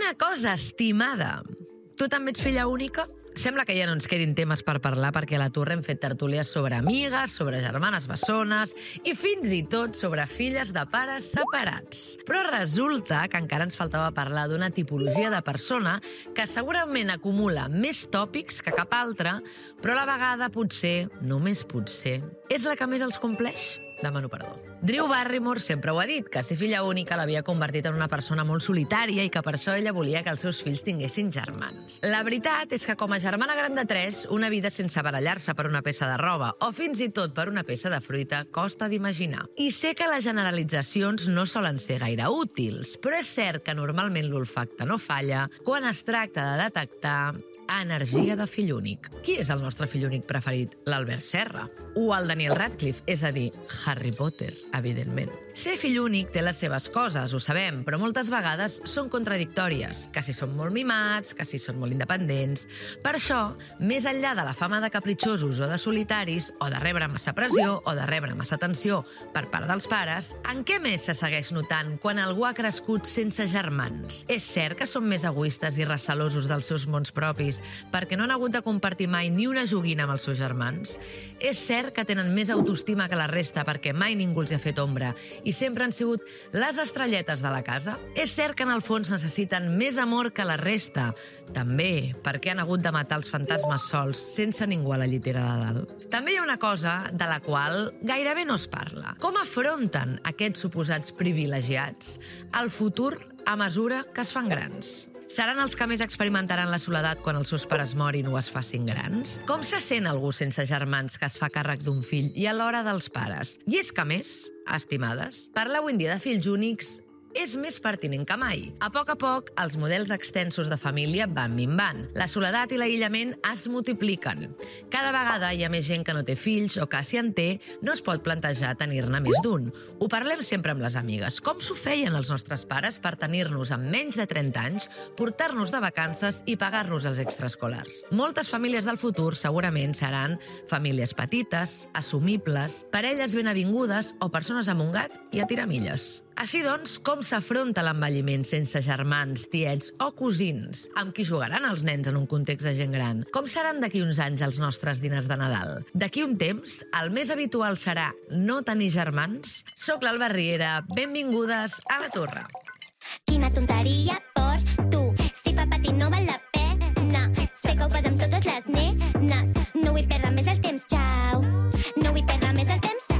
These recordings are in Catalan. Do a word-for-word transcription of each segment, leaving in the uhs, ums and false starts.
Una cosa, estimada. Tu també ets filla única? Sembla que ja no ens quedin temes per parlar perquè a la Torre hem fet tertúlies sobre amigues, sobre germanes bessones i fins i tot sobre filles de pares separats. Però resulta que encara ens faltava parlar d'una tipologia de persona que segurament acumula més tòpics que cap altra, però a la vegada potser, només potser, és la que més els compleix. Demano perdó. Drew Barrymore sempre ho ha dit, que ser filla única l'havia convertit en una persona molt solitària i que per això ella volia que els seus fills tinguessin germans. La veritat és que com a germana gran de tres, una vida sense barallar-se per una peça de roba o fins i tot per una peça de fruita costa d'imaginar. I sé que les generalitzacions no solen ser gaire útils, però és cert que normalment l'olfacte no falla quan es tracta de detectar energia de fill únic. Qui és el nostre fill únic preferit? L'Albert Serra. O el Daniel Radcliffe, és a dir, Harry Potter, evidentment. Ser fill únic té les seves coses, ho sabem, però moltes vegades són contradictòries, que si són molt mimats, que si són molt independents. Per això, més enllà de la fama de capritxosos o de solitaris, o de rebre massa pressió, o de rebre massa atenció per part dels pares, en què més se segueix notant quan algú ha crescut sense germans? És cert que són més egoistes i recelosos dels seus mons propis perquè no han hagut de compartir mai ni una joguina amb els seus germans? És cert que tenen més autoestima que la resta perquè mai ningú els ha fet ombra i sempre han sigut les estrelletes de la casa? És cert que en el fons necessiten més amor que la resta, també perquè han hagut de matar els fantasmes sols sense ningú a la llitera de dalt. També hi ha una cosa de la qual gairebé no es parla. Com afronten aquests suposats privilegiats el futur a mesura que es fan grans? Seran els que més experimentaran la soledat quan els seus pares morin o es facin grans? Com se sent algú sense germans que es fa càrrec d'un fill i alhora dels pares? I és que, a més, estimades, parlar avui en dia de fills únics és més pertinent que mai. A poc a poc, els models extensos de família van minvant. La soledat i l'aïllament es multipliquen. Cada vegada hi ha més gent que no té fills o que, si en té, no es pot plantejar tenir-ne més d'un. Ho parlem sempre amb les amigues. Com s'ho feien els nostres pares per tenir-nos amb menys de trenta anys, portar-nos de vacances i pagar-nos els extraescolars? Moltes famílies del futur segurament seran famílies petites, assumibles, parelles ben avingudes o persones amb un gat i a tiramilles. Així doncs, com s'afronta l'envelliment sense germans, tiets o cosins? Amb qui jugaran els nens en un context de gent gran? Com seran d'aquí uns anys els nostres diners de Nadal? D'aquí un temps, el més habitual serà no tenir germans? Soc l'Alba Riera, benvingudes a la Torre. Quina tonteria per tu, si fa patir no val la pena. Sé que ho fas amb totes les nenes, no vull perdre més el temps, xau. No vull perdre més el temps,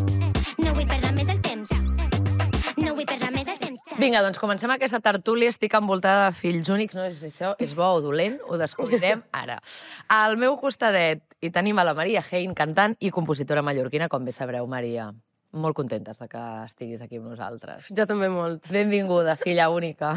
no vull perdre més el temps. No vull perdre més el temps. Vinga, doncs comencem aquesta tertúlia. Estic envoltada de fills únics. No sé si això és bo o dolent, ho descobrirem ara. Al meu costadet hi tenim a la Maria Hein, cantant i compositora mallorquina, com bé sabreu, Maria. Molt contentes de que estiguis aquí amb nosaltres. Jo també molt. Benvinguda, filla única.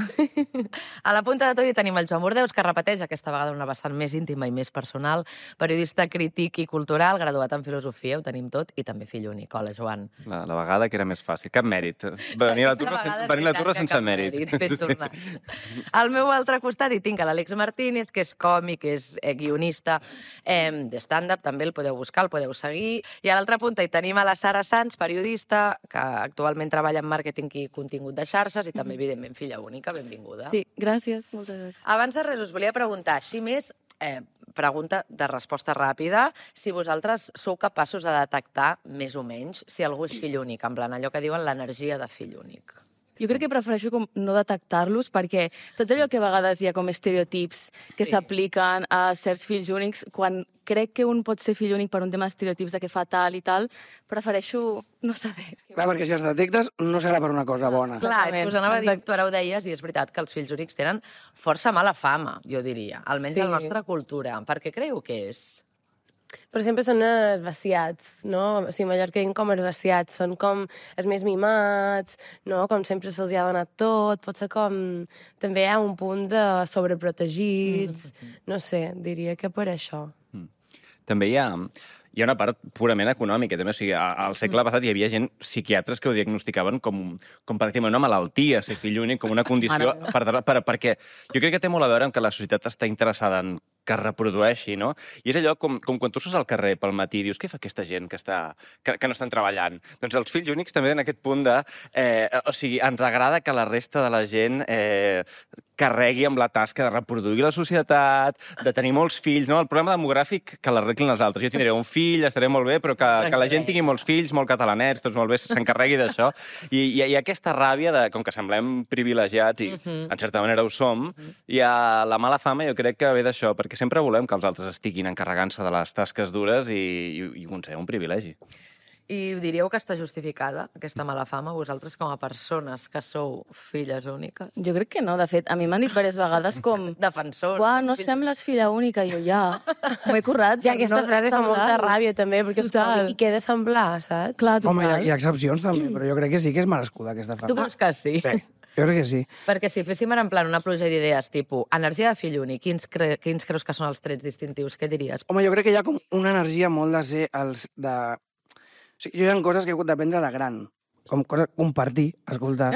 A la punta de tot hi tenim el Joan Bordeus, que repeteix aquesta vegada una vessant més íntima i més personal, periodista crític i cultural, graduat en filosofia, ho tenim tot, i també fill únic. Hola, Joan. La, la vegada que era més fàcil. Cap mèrit. Venir a la Torre, sen, venir a la torre sense mèrit. mèrit. Al meu altre costat hi tinc l'Àlex Martínez, que és còmic, és eh, guionista eh, de stand-up, també el podeu buscar, el podeu seguir. I a l'altra punta hi tenim a la Sara Sanz, periodista que actualment treballa en màrqueting i contingut de xarxes i també, evidentment, filla única. Benvinguda. Sí, gràcies, moltes gràcies. Abans de res, us volia preguntar, així més, eh, pregunta de resposta ràpida, si vosaltres sou capaços de detectar, més o menys, si algú és fill únic, en plan allò que diuen l'energia de fill únic. Jo crec que prefereixo com no detectar-los perquè saps allò que a vegades hi ha com estereotips que Sí. s'apliquen a certs fills únics? Quan crec que un pot ser fill únic per un tema d'estereotips de que fa tal i tal, prefereixo no saber. Clar, perquè si els detectes no serà per una cosa bona. Clar, és que us anava a dir, Exacte. tu ara ho deies, i és veritat que els fills únics tenen força mala fama, jo diria, almenys Sí. a la nostra cultura. Per què creieu que és? Però sempre són els vaciats, no? O sigui, Mallorca diuen com els vaciats, són com els més mimats, no? Com sempre se'ls ha donat tot, pot ser com... També hi ha un punt de sobreprotegits, mm. no sé, diria que per això. Mm. També hi ha... Hi ha una part purament econòmica, també. O sigui, al segle passat hi havia gent, psiquiatres, que ho diagnosticaven com, com pràcticament una malaltia, ser fill únic, com una condició... Per, per, perquè jo crec que té molt a veure amb que la societat està interessada en que es reprodueixi, no? I és allò com, com quan tu surts al carrer pel matí i dius, què fa aquesta gent que, està, que, que no estan treballant? Doncs els fills únics també en aquest punt de... Eh, o sigui, ens agrada que la resta de la gent... Eh, carregui amb la tasca de reproduir la societat, de tenir molts fills, no? El problema demogràfic que l'arreglin els altres. Jo tindré un fill, estaré molt bé, però que, que la gent tingui molts fills, molt catalanets, tots molt bé, s'encarregui d'això. I, i, I aquesta ràbia, de, com que semblem privilegiats, i en certa manera ho som, i a la mala fama jo crec que ve d'això, perquè sempre volem que els altres estiguin encarregant-se de les tasques dures i, i, i considerem un privilegi. I diríeu que està justificada, aquesta mala fama, vosaltres com a persones que sou filles úniques? Jo crec que no, de fet. A mi m'han dit diverses vegades com... Defensor. Uau, no sembles filla única. I jo ja, m'ho he currat. Ja, aquesta no frase fa molta semblar-ho. ràbia, també, perquè és Total. com, i què he de semblar, saps? Clar, Home, hi ha, total. hi ha excepcions també, però jo crec que sí que és merescuda aquesta fama. Tu creus que sí? Sí, jo crec que sí. Perquè si féssim ara en plan una pluja d'idees, tipus, energia de fill únic, quins, cre quins creus que són els trets distintius? Què diries? Home, jo crec que hi ha com una energia molt de ser els de... O sigui, jo hi ha coses que he hagut d'aprendre de gran, com coses compartir, escoltar,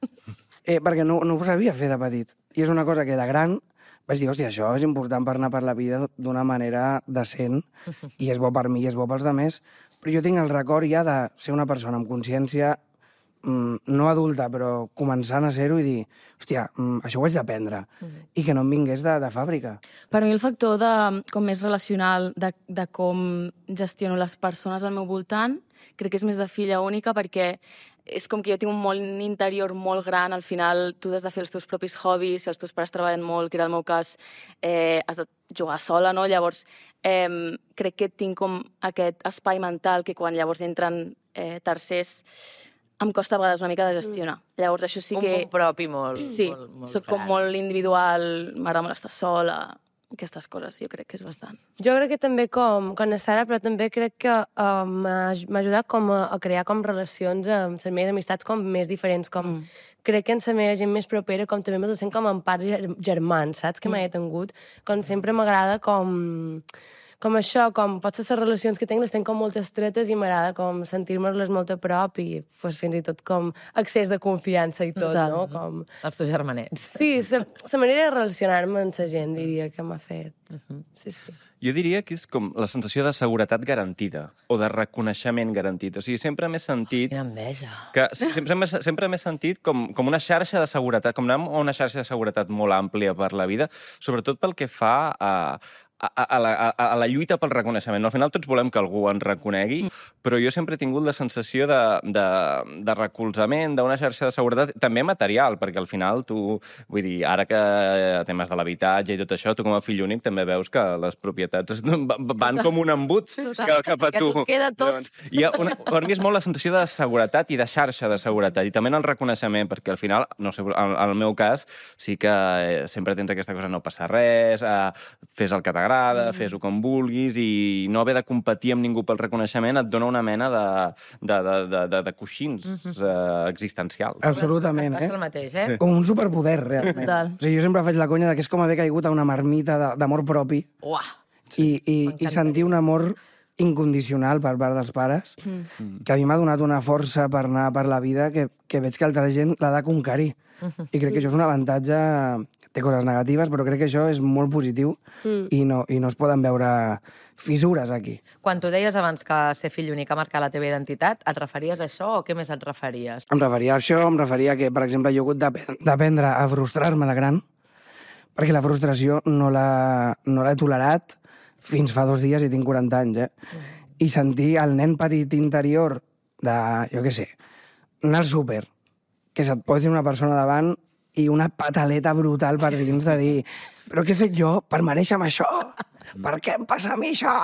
eh, perquè no, no ho sabia fer de petit. I és una cosa que de gran vaig dir, hòstia, això és important per anar per la vida d'una manera decent, i és bo per mi i és bo pels altres, però jo tinc el record ja de ser una persona amb consciència mm, no adulta, però començant a ser-ho i dir, hòstia, mm, això ho haig d'aprendre, i que no em vingués de, de fàbrica. Per mi el factor de, com més relacional de, de com gestiono les persones al meu voltant, crec que és més de filla única perquè és com que jo tinc un món interior molt gran, al final tu has de fer els teus propis hobbies, si els teus pares treballen molt, que era el meu cas, eh, has de jugar sola, no? Llavors, eh, crec que tinc com aquest espai mental que quan llavors entren eh, tercers em costa a vegades una mica de gestionar. Llavors, això sí Un que... punt propi molt... Sí, molt, molt soc com clar. molt individual, m'agrada molt estar sola, aquestes coses, jo crec que és bastant. Jo crec que també com, quan estava ara, però també crec que uh, m'ha m'ha ajudat com a, a crear com relacions amb les meves amistats com més diferents, com Mm. crec que en la meva gent més propera com també me'ls sent com en part ger germans, saps? Que mai he tingut. Com sempre m'agrada com... com això, com potser les relacions que tinc les tenc com molt estretes i m'agrada com sentir-me-les molt a prop i pues, fins i tot com accés de confiança i tot, Total. no? Com... Els teus germanets. Sí, la manera de relacionar-me amb la gent diria que m'ha fet. Sí, sí. Jo diria que és com la sensació de seguretat garantida o de reconeixement garantit. O sigui, sempre m'he sentit... Quina enveja. Que sempre, m'he- sempre m'he sentit com, com una xarxa de seguretat, com anar a una xarxa de seguretat molt àmplia per la vida, sobretot pel que fa a, a, a, la, a, a la lluita pel reconeixement. Al final tots volem que algú ens reconegui, però jo sempre he tingut la sensació de, de, de recolzament, d'una xarxa de seguretat, també material, perquè al final tu, vull dir, ara que temes de l'habitatge i tot això, tu com a fill únic també veus que les propietats van com un embut cap, cap a Que tu. t'ho queda tot. Llavors, hi ha una, per mi és molt la sensació de seguretat i de xarxa de seguretat, i també en el reconeixement, perquè al final, no sé, en el meu cas, sí que eh, sempre tens aquesta cosa, no passa res, eh, fes el que t'agrada, mm. fes-ho com vulguis, i no haver de competir amb ningú pel reconeixement et dona una mena de, de, de, de, de, de coixins mm-hmm. eh, existencials. Absolutament, Passa eh? el mateix, eh? Com un superpoder, realment. Total. O sigui, jo sempre faig la conya de que és com haver caigut a una marmita de- d'amor propi Uah! i, i, i m'encanta. sentir un amor incondicional per part dels pares, Mm. que a mi m'ha donat una força per anar per la vida que, que veig que altra gent l'ha de conquerir. I crec que això és un avantatge, té coses negatives, però crec que això és molt positiu Mm. i, no, i no es poden veure fissures aquí. Quan tu deies abans que ser fill únic ha marcat la teva identitat, et referies a això o què més et referies? Em referia a això, em referia a que, per exemple, jo he hagut d'apen- d'aprendre a frustrar-me de gran, perquè la frustració no l'ha no l'he tolerat fins fa dos dies i tinc quaranta anys, eh? I sentir el nen petit interior de, jo què sé, anar al súper, que se't posi una persona davant i una pataleta brutal per dins de dir però què he fet jo per mereixer-me això? Per què em passa a mi això?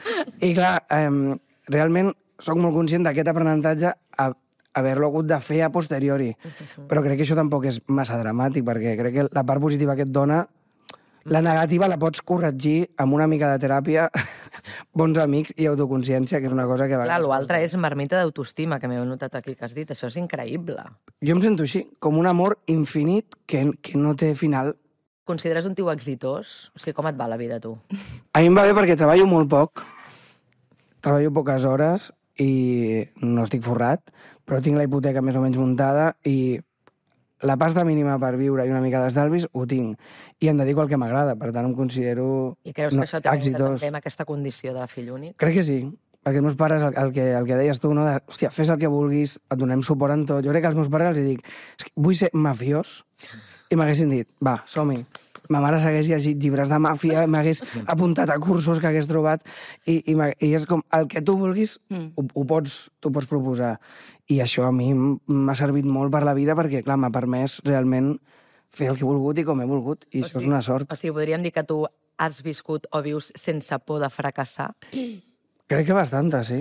I clar, eh, realment sóc molt conscient d'aquest aprenentatge a haver-lo hagut de fer a posteriori. Però crec que això tampoc és massa dramàtic, perquè crec que la part positiva que et dona, la negativa la pots corregir amb una mica de teràpia, bons amics i autoconsciència, que és una cosa que... a Clar, vegades- l'altre és marmita d'autoestima, que m'he notat aquí que has dit. Això és increïble. Jo em sento així, com un amor infinit que, que no té final. Consideres un tio exitós? O sigui, com et va la vida, tu? A mi em va bé perquè treballo molt poc, treballo poques hores i no estic forrat, però tinc la hipoteca més o menys muntada i la pasta mínima per viure i una mica d'estalvis ho tinc. I em dedico al que m'agrada, per tant em considero I creus no, que això té a veure exitós. també amb aquesta condició de fill únic? Crec que sí, perquè els meus pares, el, el, que, el que deies tu, no? De, hòstia, fes el que vulguis, et donem suport en tot. Jo crec que als meus pares els dic, és que vull ser mafiós, i m'haguessin dit, va, som-hi. Ma mare s'hagués llegit llibres de màfia, m'hagués apuntat a cursos que hagués trobat i, i, i és com, el que tu vulguis, mm. ho, ho pots, tu pots proposar. I això a mi m'ha servit molt per la vida perquè, clar, m'ha permès realment fer el que he volgut i com he volgut, i o això sigui, és una sort. O sigui, podríem dir que tu has viscut o vius sense por de fracassar? Crec que bastanta, sí.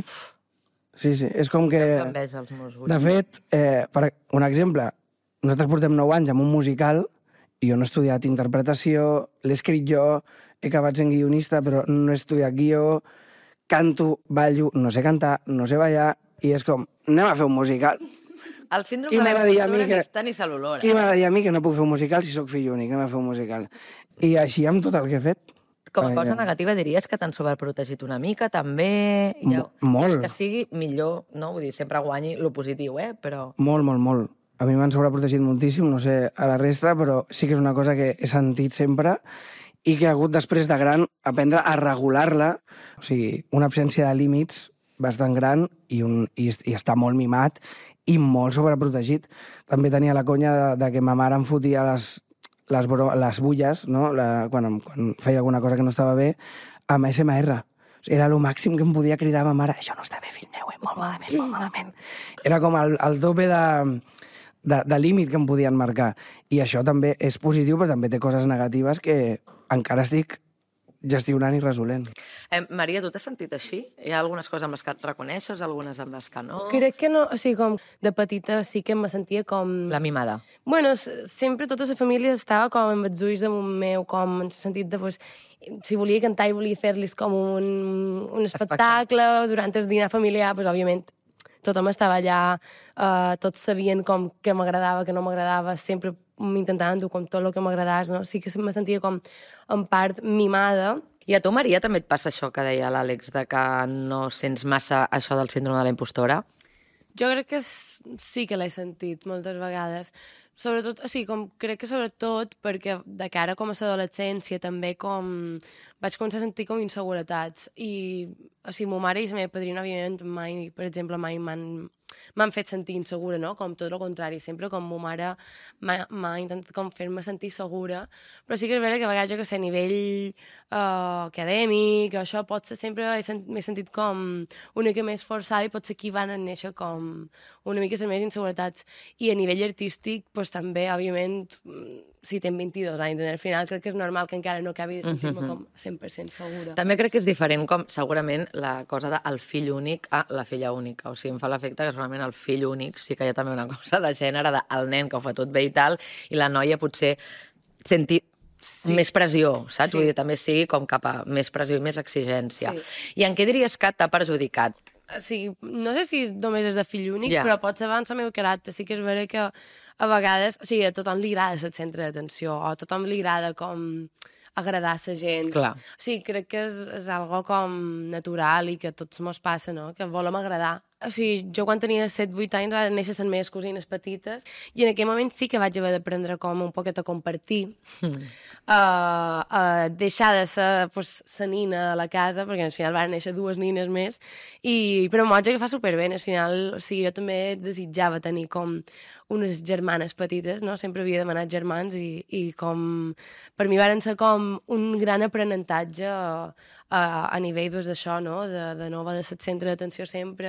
Sí, sí, és com que... Els meus gustos. De fet, eh, per un exemple, nosaltres portem nou anys amb un musical i jo no he estudiat interpretació, l'he escrit jo, he acabat sent guionista, però no he estudiat guió, canto, ballo, no sé cantar, no sé ballar, i és com, anem a fer un musical. El síndrome de l'impostora ni està ni se l'olora. Qui m'ha de dir a mi que no puc fer un musical si sóc fill únic, anem a fer un musical. I així amb tot el que he fet. Com a cosa negativa diries que t'han sobreprotegit una mica, també? Ja, molt. Que sigui millor, no? Vull dir, sempre guanyi lo positiu, eh? Però... Molt, molt, molt. A mi m'han sobreprotegit moltíssim, no sé a la resta, però sí que és una cosa que he sentit sempre i que he hagut després de gran aprendre a regular-la. O sigui, una absència de límits bastant gran i, un, i, i està molt mimat i molt sobreprotegit. També tenia la conya de, de que ma mare em fotia les, les, les bulles, no? la, quan, quan feia alguna cosa que no estava bé, amb S M R. Era el màxim que em podia cridar ma mare, això no està bé, fill meu, eh? molt malament, molt malament. Era com el, el tope de... de, de límit que em podien marcar. I això també és positiu, però també té coses negatives que encara estic gestionant i resolent. Eh, Maria, tu t'has sentit així? Hi ha algunes coses amb les que et reconeixes, algunes amb les que no? Crec que no, o sigui, com de petita sí que me sentia com... La mimada. Bueno, sempre tota la família estava com amb els ulls damunt meu, com en el sentit de, pues, si volia cantar i volia fer-los com un, un espectacle, espectacle durant el dinar familiar, pues, òbviament, tothom estava allà, uh, tots sabien com què m'agradava, què no m'agradava, sempre m'intentaven dur com tot el que m'agradés, no? Sí que me sentia com en part mimada. I a tu, Maria, també et passa això que deia l'Àlex, de que no sents massa això del síndrome de la impostora? Jo crec que sí que l'he sentit moltes vegades. Sobretot, o sigui, com, crec que sobretot perquè de cara com a l'adolescència també com vaig començar a sentir com inseguretats i, o sigui, ma mare i la meva padrina, òbviament, mai, per exemple, mai m'han m'han fet sentir insegura, no? Com tot el contrari, sempre com ma mare m'ha intentat com fer-me sentir segura, però sí que és veritat que a vegades jo que sé, a nivell uh, acadèmic, això pot ser sempre, m'he sent, sentit com una mica més forçada i pot ser aquí van néixer com una mica les més inseguretats. I a nivell artístic, doncs també, òbviament, si tenc vint-i-dos anys, al final crec que és normal que encara no acabi de sentir-me uh-huh. com cent per cent segura. També crec que és diferent com, segurament, la cosa del fill únic a la filla única. O sigui, em fa l'efecte que realment el fill únic sí que hi ha també una cosa de gènere del nen que ho fa tot bé i tal, i la noia potser sentir sí. més pressió, saps? Sí. Vull dir, també sigui com cap a més pressió i més exigència. Sí. I en què diries que t'ha perjudicat? Sí, no sé si només és de fill únic, yeah. però pot ser abans el meu caràcter. Sí que és vera que a vegades, o sigui, a tothom li agrada ser el centre d'atenció, o a tothom li agrada com agradar a la gent. Clar. O sigui, crec que és, és algo com natural i que a tots mos passa, no? Que volem agradar. O sigui, jo quan tenia set vuit anys van néixer les meves cosines petites i en aquell moment sí que vaig haver d'aprendre com un poquet a compartir, mm. a, a deixar de ser pues, la nina de la casa, perquè al final van néixer dues nines més, i, però m'ho vaig agafar superbé. Al final, o sigui, jo també desitjava tenir com unes germanes petites, no? Sempre havia demanat germans i, i com per mi varen ser com un gran aprenentatge a, a, a nivell doncs, d'això, no? De, de no haver de ser centre d'atenció sempre,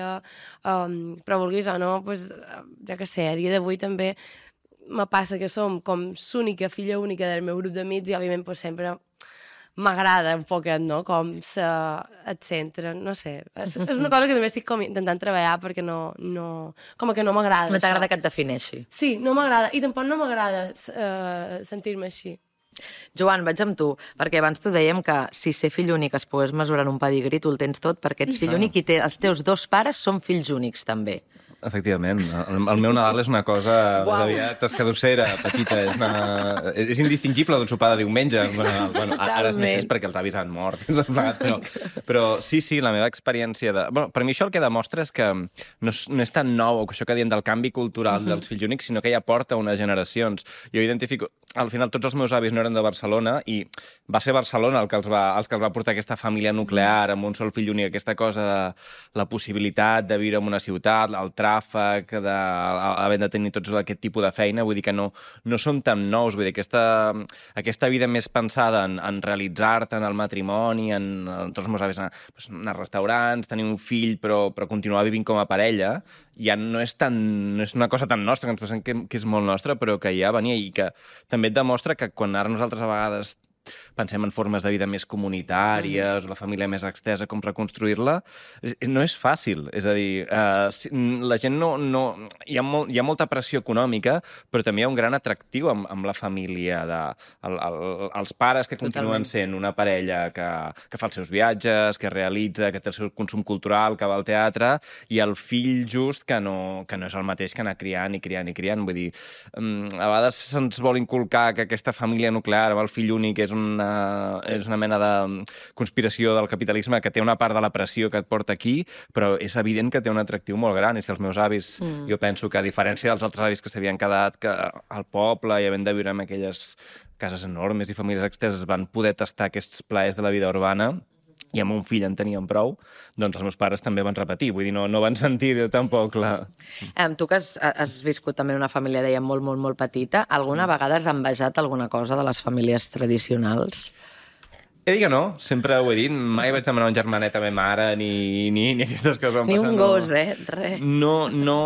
um, però vulguis o no, pues, ja que sé, a dia d'avui també me passa que som com l'única filla única del meu grup d'amics i òbviament pues, sempre m'agrada un poquet, no? Com ser el centre, no sé. És, és una cosa que també estic com intentant treballar perquè no... no com que no m'agrada. No t'agrada que et defineixi. Sí, no m'agrada. I tampoc no m'agrada uh, sentir-me així. Joan, vaig amb tu, perquè abans t'ho dèiem que si ser fill únic es pogués mesurar en un pedigrí, tu el tens tot, perquè ets fill únic i té, els teus dos pares són fills únics, també. Efectivament. El, el meu Nadal és una cosa més aviat escadossera, petita. És, una, és indistingible d'un sopar de diumenge. Bueno, bueno, ara és més trist perquè els avis han mort. Però, però sí, sí, la meva experiència de... Bueno, per mi això el que demostra és que no és, no és tan nou, això que diem del canvi cultural uh-huh. dels fills únics, sinó que ja porta unes generacions. Jo identifico... Al final, tots els meus avis no eren de Barcelona i va ser Barcelona el que els va, els que els va portar aquesta família nuclear amb un sol fill únic, aquesta cosa de la possibilitat de viure en una ciutat, el trau, ràfec, de, havent de tenir tots aquest tipus de feina, vull dir que no, no són tan nous, vull dir, aquesta, aquesta vida més pensada en, en realitzar-te en el matrimoni, en, en tots els meus avis anar, doncs, anar a restaurants, tenir un fill, però, però continuar vivint com a parella, ja no és, tan, no és una cosa tan nostra, que ens pensem que, que és molt nostra, però que ja venia i que també et demostra que quan ara nosaltres a vegades pensem en formes de vida més comunitàries, mm-hmm. o la família més extesa, com reconstruir-la, no és fàcil. És a dir, eh, la gent no... no hi, ha molt, hi ha molta pressió econòmica, però també hi ha un gran atractiu amb, amb la família, de, el, el, els pares que continuen Totalment. Sent una parella que, que fa els seus viatges, que realitza, que té el seu consum cultural, que va al teatre, i el fill just que no, que no és el mateix que anar criant i criant i criant. Vull dir, a vegades se'ns vol inculcar que aquesta família nuclear, amb el fill únic, és una, és una mena de conspiració del capitalisme que té una part de la pressió que et porta aquí, però és evident que té un atractiu molt gran. I si els meus avis, mm. jo penso que a diferència dels altres avis que s'havien quedat que al poble i havent de viure en aquelles cases enormes i famílies exteses van poder tastar aquests plaers de la vida urbana, i amb un fill en tenien prou, doncs els meus pares també van repetir. Vull dir, no, no van sentir tampoc la... Eh, tu que has, has viscut també en una família, deia, molt, molt, molt petita, alguna vegada has envejat alguna cosa de les famílies tradicionals? He dit que no, sempre ho he dit. Mai vaig demanar un germanet a meva mare, ni, ni, ni aquestes coses van ni passar. Ni un gos, no. eh? Res. No, no...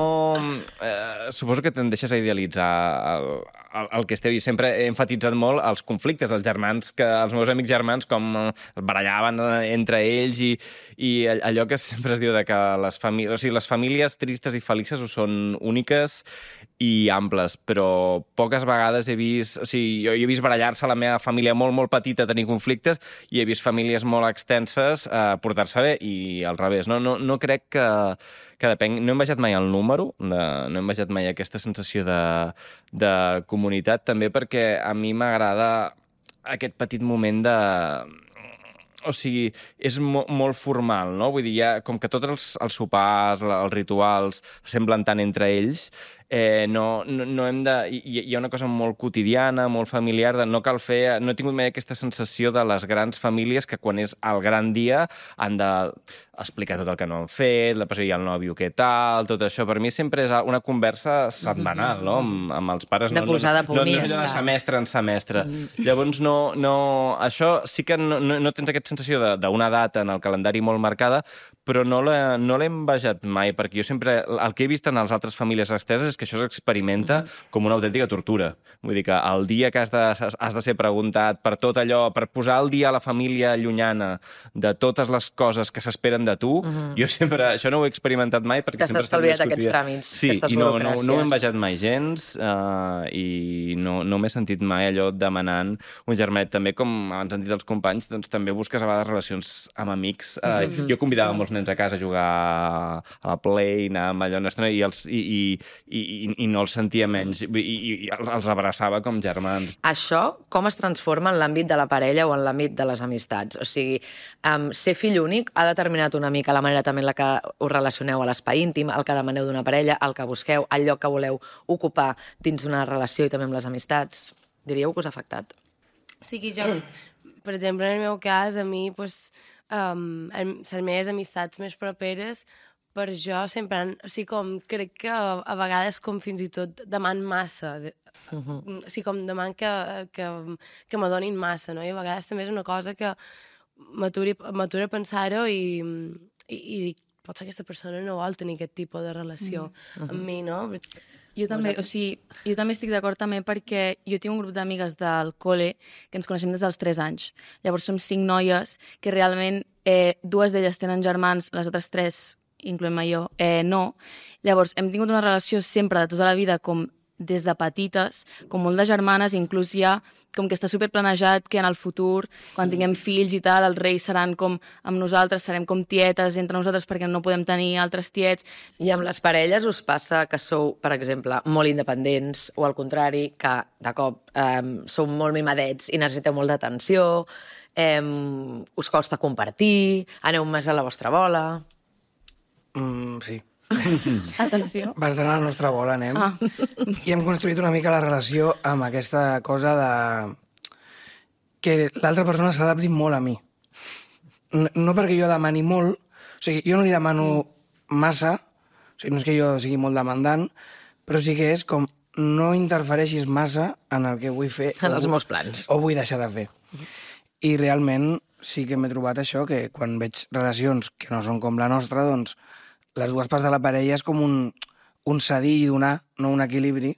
Eh, suposo que te'n deixes a idealitzar el, el, el que esteu. I sempre he enfatitzat molt els conflictes dels germans, que els meus amics germans com es barallaven entre ells i, i allò que sempre es diu de que les famílies... O sigui, les famílies tristes i felices ho són úniques i amples, però poques vegades he vist... O sigui, jo he vist barallar-se a la meva família molt, molt petita, tenir conflictes, i he vist famílies molt extenses eh, portar-se bé, i al revés. No, no, no crec que, que depèn... No hem vejat mai el número, de, no hem vejat mai aquesta sensació de, de comunitat, també perquè a mi m'agrada aquest petit moment de... O sigui, és mo molt formal, no? Vull dir, ja, com que tots els, els sopars, els rituals, semblen tant entre ells, eh, no, no, no hem de... Hi, hi ha una cosa molt quotidiana, molt familiar, de no cal fer... No he tingut mai aquesta sensació de les grans famílies que quan és el gran dia han de explicar tot el que no han fet, la passió i el nòvio què tal, tot això. Per mi sempre és una conversa setmanal, no? Amb, amb els pares. De posar de punt i ja està. No, no, de semestre en semestre. Mm. Llavors, no, no... Això sí que no, no, no tens aquesta sensació d'una data en el calendari molt marcada, però no l'he no envejat mai, perquè jo sempre... El que he vist en les altres famílies exteses és que això s'experimenta mm. com una autèntica tortura. Vull dir que el dia que has de, has de ser preguntat per tot allò, per posar al dia a la família llunyana de totes les coses que s'esperen de tu, mm-hmm. jo sempre... Això no ho he experimentat mai perquè sempre... T'has estalviat aquests tràmits, sí, aquestes i no, burocràcies. No, no ho he envejat mai gens uh, i no, no m'he sentit mai allò demanant un germanet. També, com abans han dit els companys, doncs també busques a vegades relacions amb amics. Uh, mm-hmm. Jo convidava molts nens a casa a jugar a la Play, anar amb allò nostre, i, els, i, i, i, i no els sentia menys, i, i, i els abraçava com germans. Això com es transforma en l'àmbit de la parella o en l'àmbit de les amistats? O sigui, um, ser fill únic ha determinat una mica la manera també en la que us relacioneu a l'espai íntim, el que demaneu d'una parella, el que busqueu, el lloc que voleu ocupar dins d'una relació i també amb les amistats. Diríeu que us ha afectat? O sigui, jo, per exemple, en el meu cas, a mi, pues, um, les meves amistats més properes, per jo sempre han... O sigui, com, crec que a, a vegades com fins i tot deman massa. De, uh-huh. O sigui, com deman que, que, que m'adonin massa, no? I a vegades també és una cosa que m'atura a pensar-ho i, i, i dic, potser aquesta persona no vol tenir aquest tipus de relació uh-huh. amb mi, no? Jo també, o sigui, jo també estic d'acord també perquè jo tinc un grup d'amigues del col·le que ens coneixem des dels tres anys. Llavors som cinc noies que realment eh, dues d'elles tenen germans, les altres tres, incloent-me jo, eh, no. Llavors hem tingut una relació sempre de tota la vida com des de petites, com molt de germanes, inclús ja com que està superplanejat que en el futur, quan tinguem fills i tal, els reis seran com amb nosaltres, serem com tietes entre nosaltres perquè no podem tenir altres tiets. I amb les parelles us passa que sou, per exemple, molt independents o al contrari, que de cop eh, sou molt mimadets i necessiteu molt d'atenció, eh, us costa compartir, aneu més a la vostra bola... Mm, sí. Atenció. Bastant a la nostra bola anem. Ah. I hem construït una mica la relació amb aquesta cosa de... que l'altra persona s'adapti molt a mi. No perquè jo demani molt, o sigui, jo no li demano massa, O sigui, no és que jo sigui molt demandant, però sí que és com no interfereixis massa en el que vull fer En els o, meus plans. o vull deixar de fer. I realment sí que m'he trobat això, que quan veig relacions que no són com la nostra, doncs les dues parts de la parella és com un, un cedir i donar, no un equilibri.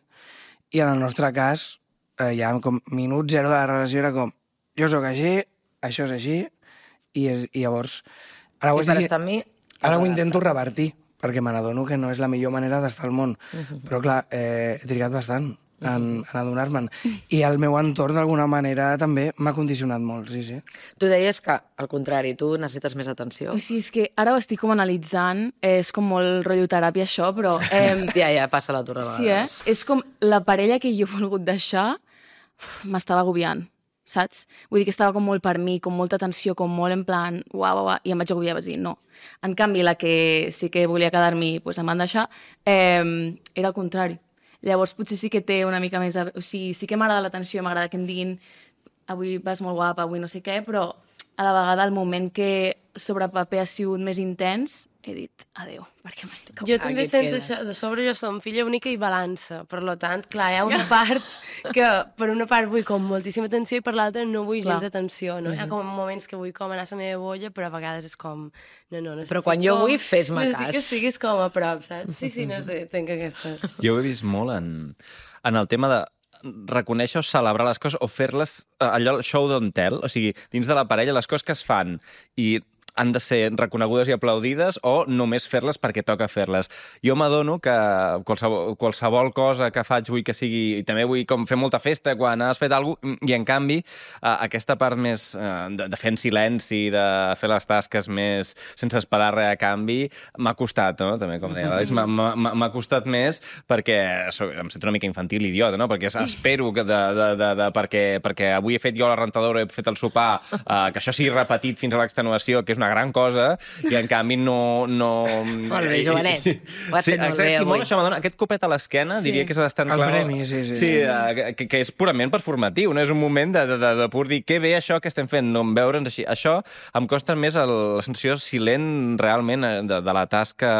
I en el nostre cas, eh, ja com minut zero de la relació era com jo sóc així, això és així, i, és, i llavors... Ara ho, I per estic, estar amb mi... ara ho intento revertir, perquè me n'adono que no és la millor manera d'estar al món. Mhm. Però, clar, eh, he trigat bastant en, en adonar-me'n. I el meu entorn, d'alguna manera, també m'ha condicionat molt, sí, sí. Tu deies que, al contrari, tu necessites més atenció. O sigui, és que ara ho estic com analitzant, eh, és com molt rotllo teràpia això, però... Eh, Ja, ja, passa la torre de sí, eh? vegades. És com la parella que jo he volgut deixar uf, m'estava agobiant, saps? Vull dir que estava com molt per mi, com molta atenció, com molt en plan, uau, uau, uau, i em vaig agobiar, vaig dir, no. En canvi, la que sí que volia quedar-m'hi, pues, em van deixar, eh, era el contrari. Llavors, potser sí que té una mica més... O sigui, sí que m'agrada l'atenció, m'agrada que em diguin avui vas molt guapa, avui no sé què, però a la vegada el moment que sobre paper ha sigut més intens, he dit, adeu, perquè m'estic Jo agobiant. també Aquí et sento quedes. això, de sobre jo som filla única i balança, per lo tant, clar, hi ha una part que per una part vull com moltíssima atenció i per l'altra no vull Clar. gens atenció, no? Hi ha com moments que vull com anar a la meva bolla, però a vegades és com, no, no, necessito Però quan jo com... vull, fes-me necessito cas. que siguis com a prop, saps? Sí, sí, no sé, tenc aquestes... Jo ho he vist molt en, en el tema de reconèixer o celebrar les coses o fer-les, eh, allò, show don't tell, o sigui, dins de la parella, les coses que es fan i han de ser reconegudes i aplaudides o només fer-les perquè toca fer-les. Jo m'adono que qualsevol, qualsevol cosa que faig vull que sigui... I també vull com fer molta festa quan has fet alguna cosa, i en canvi eh, aquesta part més eh, de, de fer en silenci, de fer les tasques més sense esperar res a canvi, m'ha costat, no? També, com deia l'Àlex, m'ha- m'ha m'ha costat més perquè soc, em sento una mica infantil i idiota, no? Perquè espero que, de, de, de, de, perquè, perquè avui he fet jo la rentadora, he fet el sopar, eh, que això sigui repetit fins a l'extenuació, que és una gran cosa, i en canvi no... no... Molt bé, Joanet. Ho has Sí, fet molt exacte, bé sí, avui. molt això m'adona. Aquest copet a l'esquena, Sí. diria que és bastant El clau. premi, sí, sí, Sí, sí. eh, que, que és purament performatiu, no? És un moment de, de, de, de pur dir que bé això que estem fent, no? Veure'ns així. Això em costa més el, la sensació silent realment eh, de, de la tasca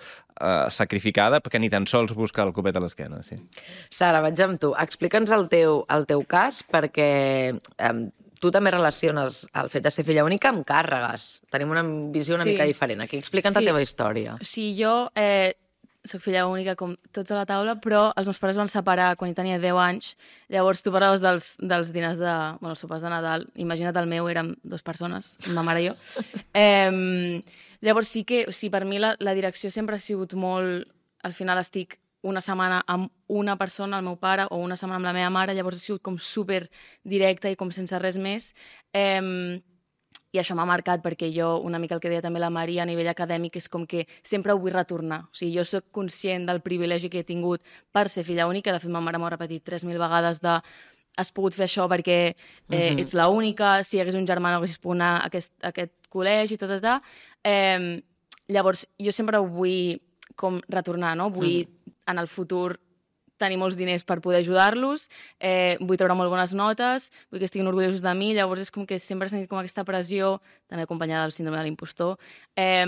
eh, sacrificada, perquè ni tan sols busca el copet a l'esquena, sí. Sara, vaig amb tu. Explica'ns el teu, el teu cas, perquè eh, tu també relaciones el fet de ser filla única amb càrregues. Tenim una visió una Sí. mica diferent. Aquí explica'ns Sí. la teva història. O sigui, jo eh, soc filla única com tots a la taula, però els meus pares van separar quan jo tenia deu anys. Llavors tu parlaves dels, dels dinars de... Bueno, els sopars de Nadal. Imagina't el meu, érem dues persones, ma mare i jo. Eh, llavors sí que, o sigui, per mi la, la direcció sempre ha sigut molt... Al final estic una setmana amb una persona, el meu pare, o una setmana amb la meva mare, llavors ha sigut com super directa i com sense res més. Eh, I això m'ha marcat perquè jo, una mica el que deia també la Maria, a nivell acadèmic, és com que sempre ho vull retornar. O sigui, jo sóc conscient del privilegi que he tingut per ser filla única. De fet, ma mare m'ho ha repetit tres mil vegades de has pogut fer això perquè eh, Mhm. ets la única, si hi hagués un germà no haguessis pogut anar a aquest, a aquest col·legi, ta, ta, ta. Eh, llavors, jo sempre ho vull com retornar, no? Vull en el futur tenir molts diners per poder ajudar-los, eh, vull treure molt bones notes, vull que estiguin orgullosos de mi, llavors és com que sempre he sentit com aquesta pressió, també acompanyada del síndrome de l'impostor, eh,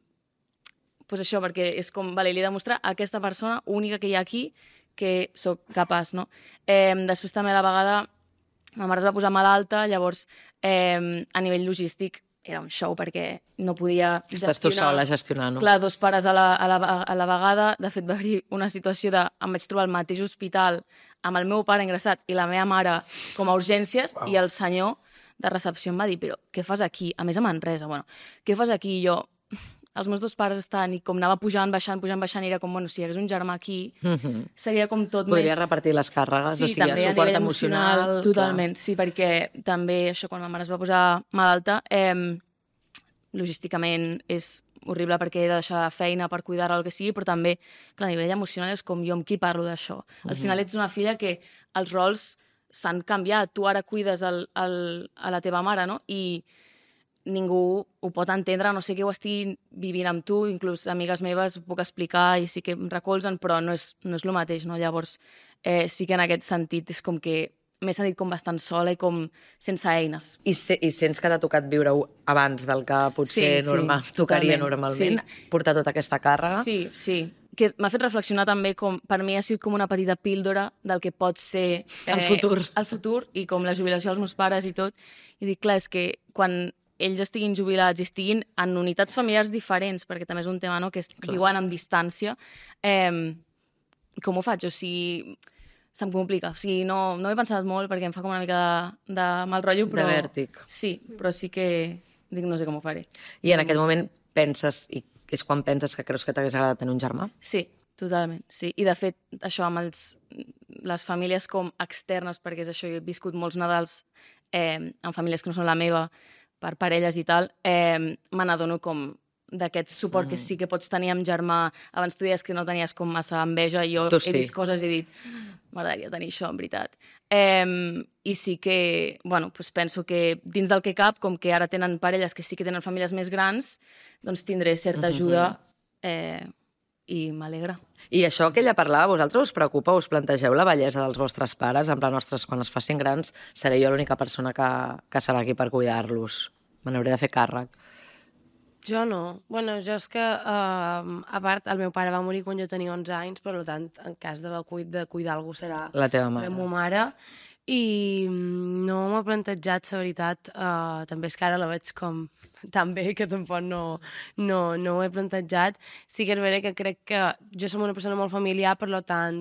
pues això, perquè és com, vale, li he de mostrar a aquesta persona única que hi ha aquí que sóc capaç, no? Eh, després també a la vegada ma mare es va posar malalta, llavors eh, a nivell logístic era un show perquè no podia Estàs tu sola gestionant-ho. Clar, dos pares a la, a, la, a la vegada. De fet, va haver una situació de... Em vaig trobar al mateix hospital amb el meu pare ingressat i la meva mare com a urgències, wow. I el senyor de recepció em va dir, però què fas aquí? A més, a Manresa, bueno, què fas aquí? I jo, els meus dos pares estan, i com anava pujant, baixant, pujant, baixant, i era com, bueno, si hi hagués un germà aquí, Mhm. seria com tot Podria més... repartir les càrregues, o sigui, també a suport nivell emocional. Totalment, sí, perquè també això, quan ma mare es va posar malalta, eh, logísticament és horrible perquè he de deixar la feina per cuidar-la o el que sigui, però també, clar, a nivell emocional és com jo amb qui parlo d'això. Al final ets una filla que els rols s'han canviat. Tu ara cuides el, el, a la teva mare, no? I ningú ho pot entendre, no sé que ho estigui vivint amb tu, inclús amigues meves ho puc explicar i sí que em recolzen, però no és, no és el mateix, no? Llavors, eh, sí que en aquest sentit és com que m'he sentit com bastant sola i com sense eines. I, se, I sents que t'ha tocat viure-ho abans del que potser Sí, sí, normal, tocaria totalment, normalment? sí. Portar tota aquesta càrrega? Sí, sí, que m'ha fet reflexionar també com, per mi ha sigut com una petita píldora del que pot ser... Eh, el futur. El futur, i com la jubilació dels meus pares i tot. I dic, clar, és que quan ells estiguin jubilats i estiguin en unitats familiars diferents, perquè també és un tema, no?, que clar. Viuen amb distància, eh, com ho faig? O sigui, se'm complica. O sigui, no, no he pensat molt perquè em fa com una mica de, de mal rotllo, però... De vèrtic. Sí, però sí que dic, no sé com ho faré. I en aquest moment penses, i és quan penses que creus que t'hagués agradat tenir un germà? Sí, totalment, sí. I de fet, això amb els, les famílies com externes, perquè és això, jo he viscut molts Nadals eh, amb famílies que no són la meva, per parelles i tal, eh, me n'adono com d'aquest suport mm. que sí que pots tenir amb germà. Abans tu deies que no tenies com massa enveja, i jo tu he sí. vist coses i he dit, m'agradaria tenir això, en veritat. Eh, I sí que, bueno, pues penso que dins del que cap, com que ara tenen parelles que sí que tenen famílies més grans, doncs tindré certa ajuda eh, i m'alegra. I això que ella parlava, vosaltres us preocupa, us plantegeu la bellesa dels vostres pares? En plan, ostres, quan es facin grans seré jo l'única persona que, que serà aquí per cuidar-los. Me n'hauré de fer càrrec. Jo no. Bueno, jo és que, uh, a part, el meu pare va morir quan jo tenia onze anys, per tant, en cas de, cuid, de cuidar algú serà la teva mare. La meva mare. I no m'ho he plantejat, la veritat. Uh, també és que ara la veig com tan bé que tampoc no, no, no ho he plantejat. Sí que és vera que crec que jo som una persona molt familiar, per tant,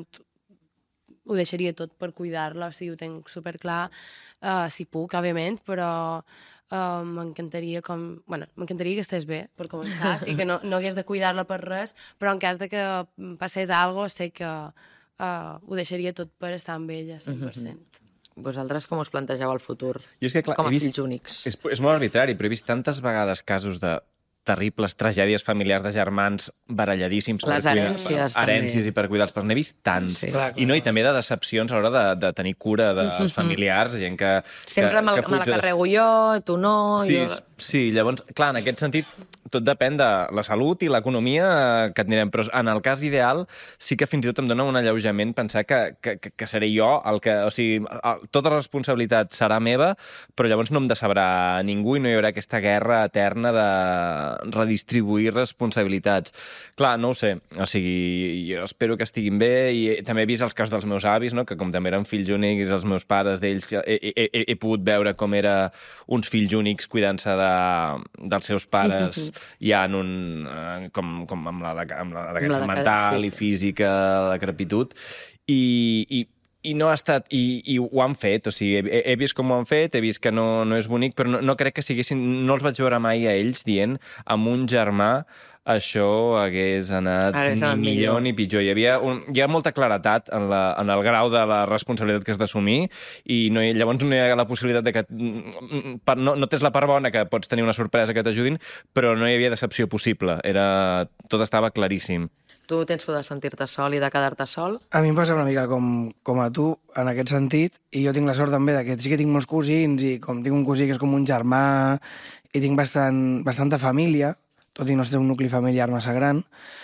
ho deixaria tot per cuidar-la, o sigui, ho tenc superclar, uh, si puc, òbviament, però uh, m'encantaria com... Bueno, m'encantaria que estés bé, per començar, sí que no, no hagués de cuidar-la per res, però en cas de que passés alguna cosa, sé que uh, ho deixaria tot per estar amb ella, cent per cent. Mm-hmm. Vosaltres com us plantegeu el futur? Jo és que, clar, com a vist, fills únics? És, és molt arbitrari, però he vist tantes vegades casos de terribles tragèdies familiars de germans baralladíssims. Les per herències, cuidar, també. Herències i per cuidar-los, però n'he vist tants. Sí, clar, clar. I no, i també de decepcions a l'hora de, de tenir cura dels familiars, gent que... Sempre que, me, que me la carrego jo, tu no... Sí, jo... sí, llavors, clar, en aquest sentit, tot depèn de la salut i l'economia que tindrem, però en el cas ideal sí que fins i tot em dona un alleujament pensar que, que, que, que seré jo el que... O sigui, el, tota la responsabilitat serà meva, però llavors no em decebrà ningú i no hi haurà aquesta guerra eterna de redistribuir responsabilitats. Clar, no ho sé, o sigui, jo espero que estiguin bé i també he vist els casos dels meus avis, no? Que com també eren fills únics, els meus pares d'ells, he, he, he, he pogut veure com era uns fills únics cuidant-se de, dels seus pares ja en un... com, com amb la, amb la decadència mental sí, sí. i física, la crepitud, i, i I no ha estat... I, i ho han fet, o sigui, he, he vist com ho han fet, he vist que no, no és bonic, però no, no crec que siguessin... No els vaig veure mai a ells dient amb un germà això hagués anat ni millor, millor ni pitjor. Hi havia un, hi ha molta claretat en, la, en el grau de la responsabilitat que has d'assumir i no hi, llavors no hi ha la possibilitat de que... Per, no, no tens la part bona, que pots tenir una sorpresa que t'ajudin, però no hi havia decepció possible. Era, tot estava claríssim. Tu tens por de sentir-te sol i de quedar-te sol? A mi em passa una mica com, com a tu, en aquest sentit, i jo tinc la sort també de que sí que tinc molts cosins, i com tinc un cosí que és com un germà, i tinc bastant, bastanta família, tot i no ser un nucli familiar massa gran,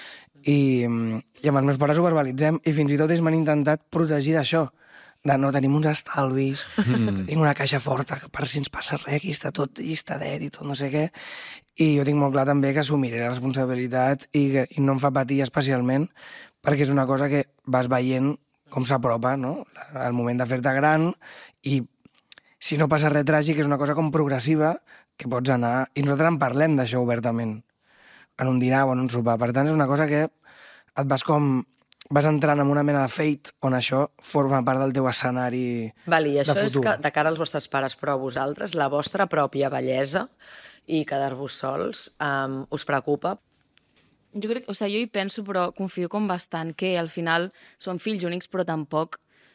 i, i amb els meus pares ho verbalitzem, i fins i tot ells m'han intentat protegir d'això, de no tenim uns estalvis, mm. tinc una caixa forta, que per si ens passa res, aquí està tot llistadet i tot no sé què, i jo tinc molt clar també que assumiré la responsabilitat i, que, i no em fa patir especialment, perquè és una cosa que vas veient com s'apropa, no? El moment de fer-te gran, i si no passa res tràgic és una cosa com progressiva que pots anar... I nosaltres en parlem d'això obertament, en un dinar o en un sopar. Per tant, és una cosa que et vas com... vas entrant en una mena de fate on això forma part del teu escenari Val, i això de futur. És que, de cara als vostres pares, però a vosaltres, la vostra pròpia bellesa i quedar-vos sols, um, us preocupa? Jo crec, o sigui, jo hi penso, però confio com bastant que al final som fills únics, però tampoc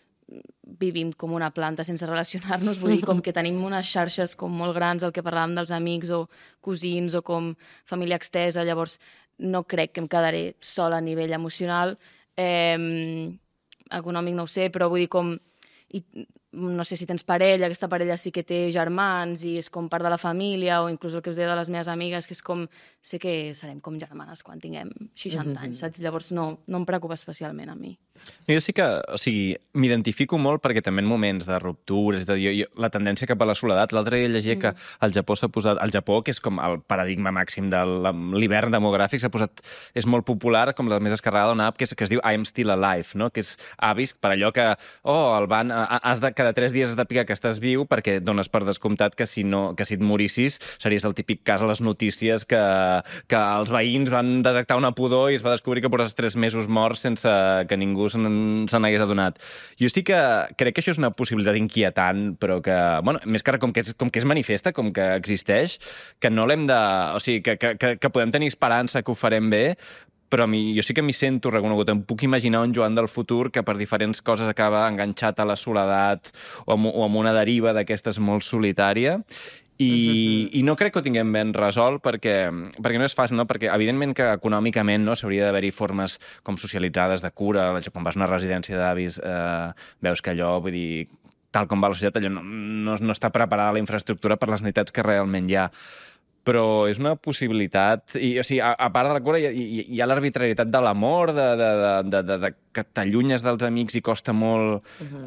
vivim com una planta sense relacionar-nos, vull dir, com que tenim unes xarxes com molt grans, el que parlàvem dels amics o cosins o com família extesa, llavors no crec que em quedaré sola a nivell emocional. Eh, econòmic no ho sé, però vull dir com... I no sé si tens parella, aquesta parella sí que té germans i és com part de la família, o inclús el que us deia de les meves amigues, que és com, sé que serem com germanes quan tinguem seixanta mm-hmm. anys, saps? Llavors no, no em preocupa especialment a mi. Jo sí que, o sigui, m'identifico molt perquè també en moments de ruptures, de, jo, jo, la tendència cap a la soledat, l'altre dia llegia mm. que al Japó s'ha posat, al Japó, que és com el paradigma màxim de l'hivern demogràfic, s'ha posat, és molt popular, com la més descarregada d'una app, que, és, que es diu I am still alive, no? Que és avis per allò que, oh, el van, has de, cada tres dies has de picar que estàs viu perquè dones per descomptat que si, no, que si et morissis series el típic cas a les notícies que, que els veïns van detectar una pudor i es va descobrir que portes tres mesos morts sense que ningú se n'hagués adonat. Jo sí que crec que això és una possibilitat inquietant, però que, bueno, més que com que és, com que és manifesta, com que existeix, que no l'hem de... O sigui, que, que, que podem tenir esperança que ho farem bé, però a mi, jo sí que m'hi sento reconegut. Em puc imaginar un Joan del futur que per diferents coses acaba enganxat a la soledat o amb, o amb una deriva d'aquestes molt solitària. I, uh-huh. i no crec que ho tinguem ben resolt perquè, perquè no és fàcil, no? Perquè evidentment que econòmicament no s'hauria d'haver-hi formes com socialitzades de cura. Quan vas a una residència d'avis eh, veus que allò, vull dir, tal com va la societat, allò no, no, no està preparada la infraestructura per les necessitats que realment hi ha. Però és una possibilitat, i o sigui, a, a part de la cura hi, hi, hi ha l'arbitrarietat de l'amor, de, de, de, de, de que t'allunyes dels amics i costa molt uh-huh.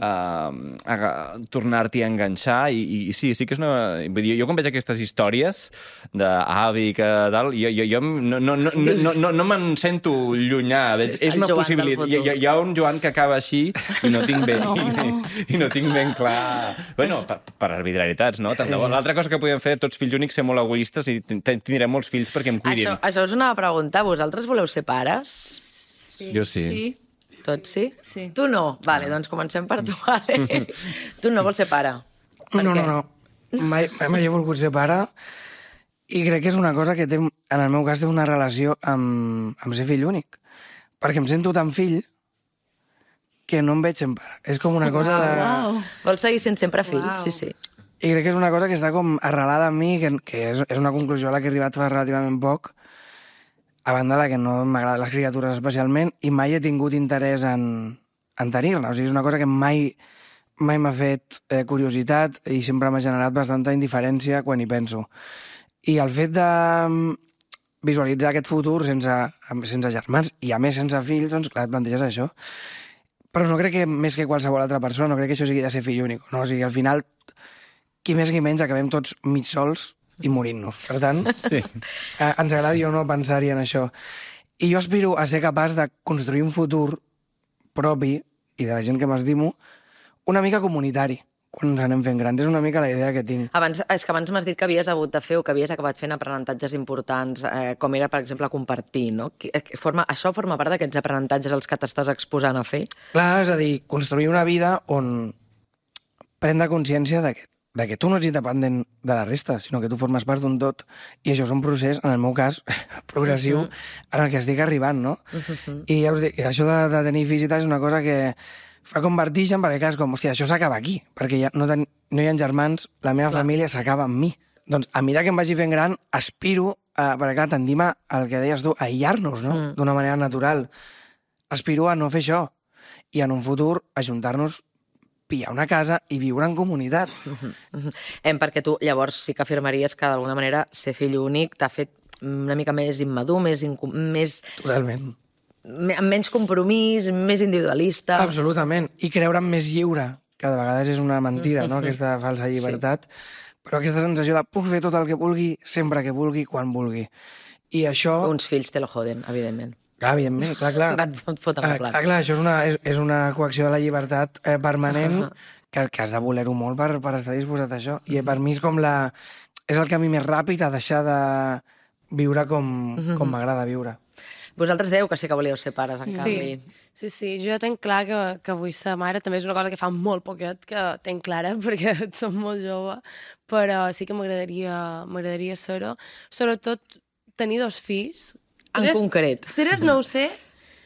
uh, tornar-t'hi a enganxar, i, i sí, sí que és una... Vull dir, jo quan veig aquestes històries d'avi que tal, jo, jo, jo no, no, no, no, no, no me'n sento llunyà, és, és una possibilitat. Hi, hi ha un Joan que acaba així i no tinc ben, no, no. I, i no tinc ben clar... Bueno, per, per arbitrarietats, no? L'altra cosa que podem fer tots fills únics, ser molt egoistes i tindrem molts fills perquè em cuidin. Això, això és una pregunta. Vosaltres voleu ser pares? Sí. Jo sí. Sí. Tots sí? Sí. Tu no? Vale, doncs comencem per tu. Vale. Tu no vols ser pare? Per no, què? no, no. Mai, mai he volgut ser pare i crec que és una cosa que té, en el meu cas té una relació amb, amb ser fill únic. Perquè em sento tan fill que no em veig sent pare. És com una cosa de... Wow. Vols seguir sent sempre fill? Wow. Sí, sí. I crec que és una cosa que està com arrelada en mi, que, que és, és una conclusió a la que he arribat fa relativament poc, a banda de que no m'agraden les criatures especialment, i mai he tingut interès en, en tenir-ne. O sigui, és una cosa que mai mai m'ha fet eh, curiositat i sempre m'ha generat bastanta indiferència quan hi penso. I el fet de visualitzar aquest futur sense, sense germans i a més sense fills, doncs clar, et planteges això. Però no crec que més que qualsevol altra persona, no crec que això sigui de ser fill únic. No? O sigui, al final, qui més qui menys, acabem tots mig sols i morint-nos. Per tant, sí. eh, ens agradi o no pensar-hi en això. I jo aspiro a ser capaç de construir un futur propi, i de la gent que m'estimo, una mica comunitari, quan ens anem fent grans. És una mica la idea que tinc. Abans, és que abans m'has dit que havies hagut de fer o que havies acabat fent aprenentatges importants, eh, com era, per exemple, compartir, no? Forma, això forma part d'aquests aprenentatges als que t'estàs exposant a fer? Clar, és a dir, construir una vida on prendre consciència de que, de que tu no ets independent de la resta, sinó que tu formes part d'un tot, i això és un procés, en el meu cas, progressiu, uh-huh. en el que estic arribant, no? Uh-huh. I ja us dic, això de, de tenir fills i tal és una cosa que fa com vertigen, perquè clar, és com, hòstia, això s'acaba aquí, perquè ja no, ten, no hi ha germans, la meva clar. Família s'acaba amb mi. Doncs a mesura que em vagi fent gran, aspiro, a, perquè clar, tendim a, el que deies tu, a aïllar-nos, no? Mm. D'una manera natural. Aspiro a no fer això, i en un futur ajuntar-nos, pillar una casa i viure en comunitat. Uh-huh. Uh-huh. Em, perquè tu llavors sí que afirmaries que d'alguna manera ser fill únic t'ha fet una mica més immadur, més... Incu- més... Totalment. amb menys compromís, més individualista... Absolutament. I creure'm més lliure, que de vegades és una mentida, no?, aquesta falsa llibertat, sí. Però aquesta sensació de puc fer tot el que vulgui, sempre que vulgui, quan vulgui. I això... Uns fills te lo joden, evidentment. Clar, evidentment, clar, clar. Et foten el plat. Clar, clar, això és una, és, és una coacció de la llibertat eh, permanent uh -huh. que, que has de voler-ho molt per, per estar disposat a això. I uh -huh. per mi és com la... és el camí més ràpid a deixar de viure com, uh -huh. com m'agrada viure. Vosaltres dèieu que sí que volíeu ser pares, en sí. canvi. Sí, sí, jo tenc clar que, que vull ser mare. També és una cosa que fa molt poquet que tenc clara, perquè som molt jove, però sí que m'agradaria m'agradaria ser-ho. Sobretot tenir dos fills. En tres, concret. Tres no ho sé,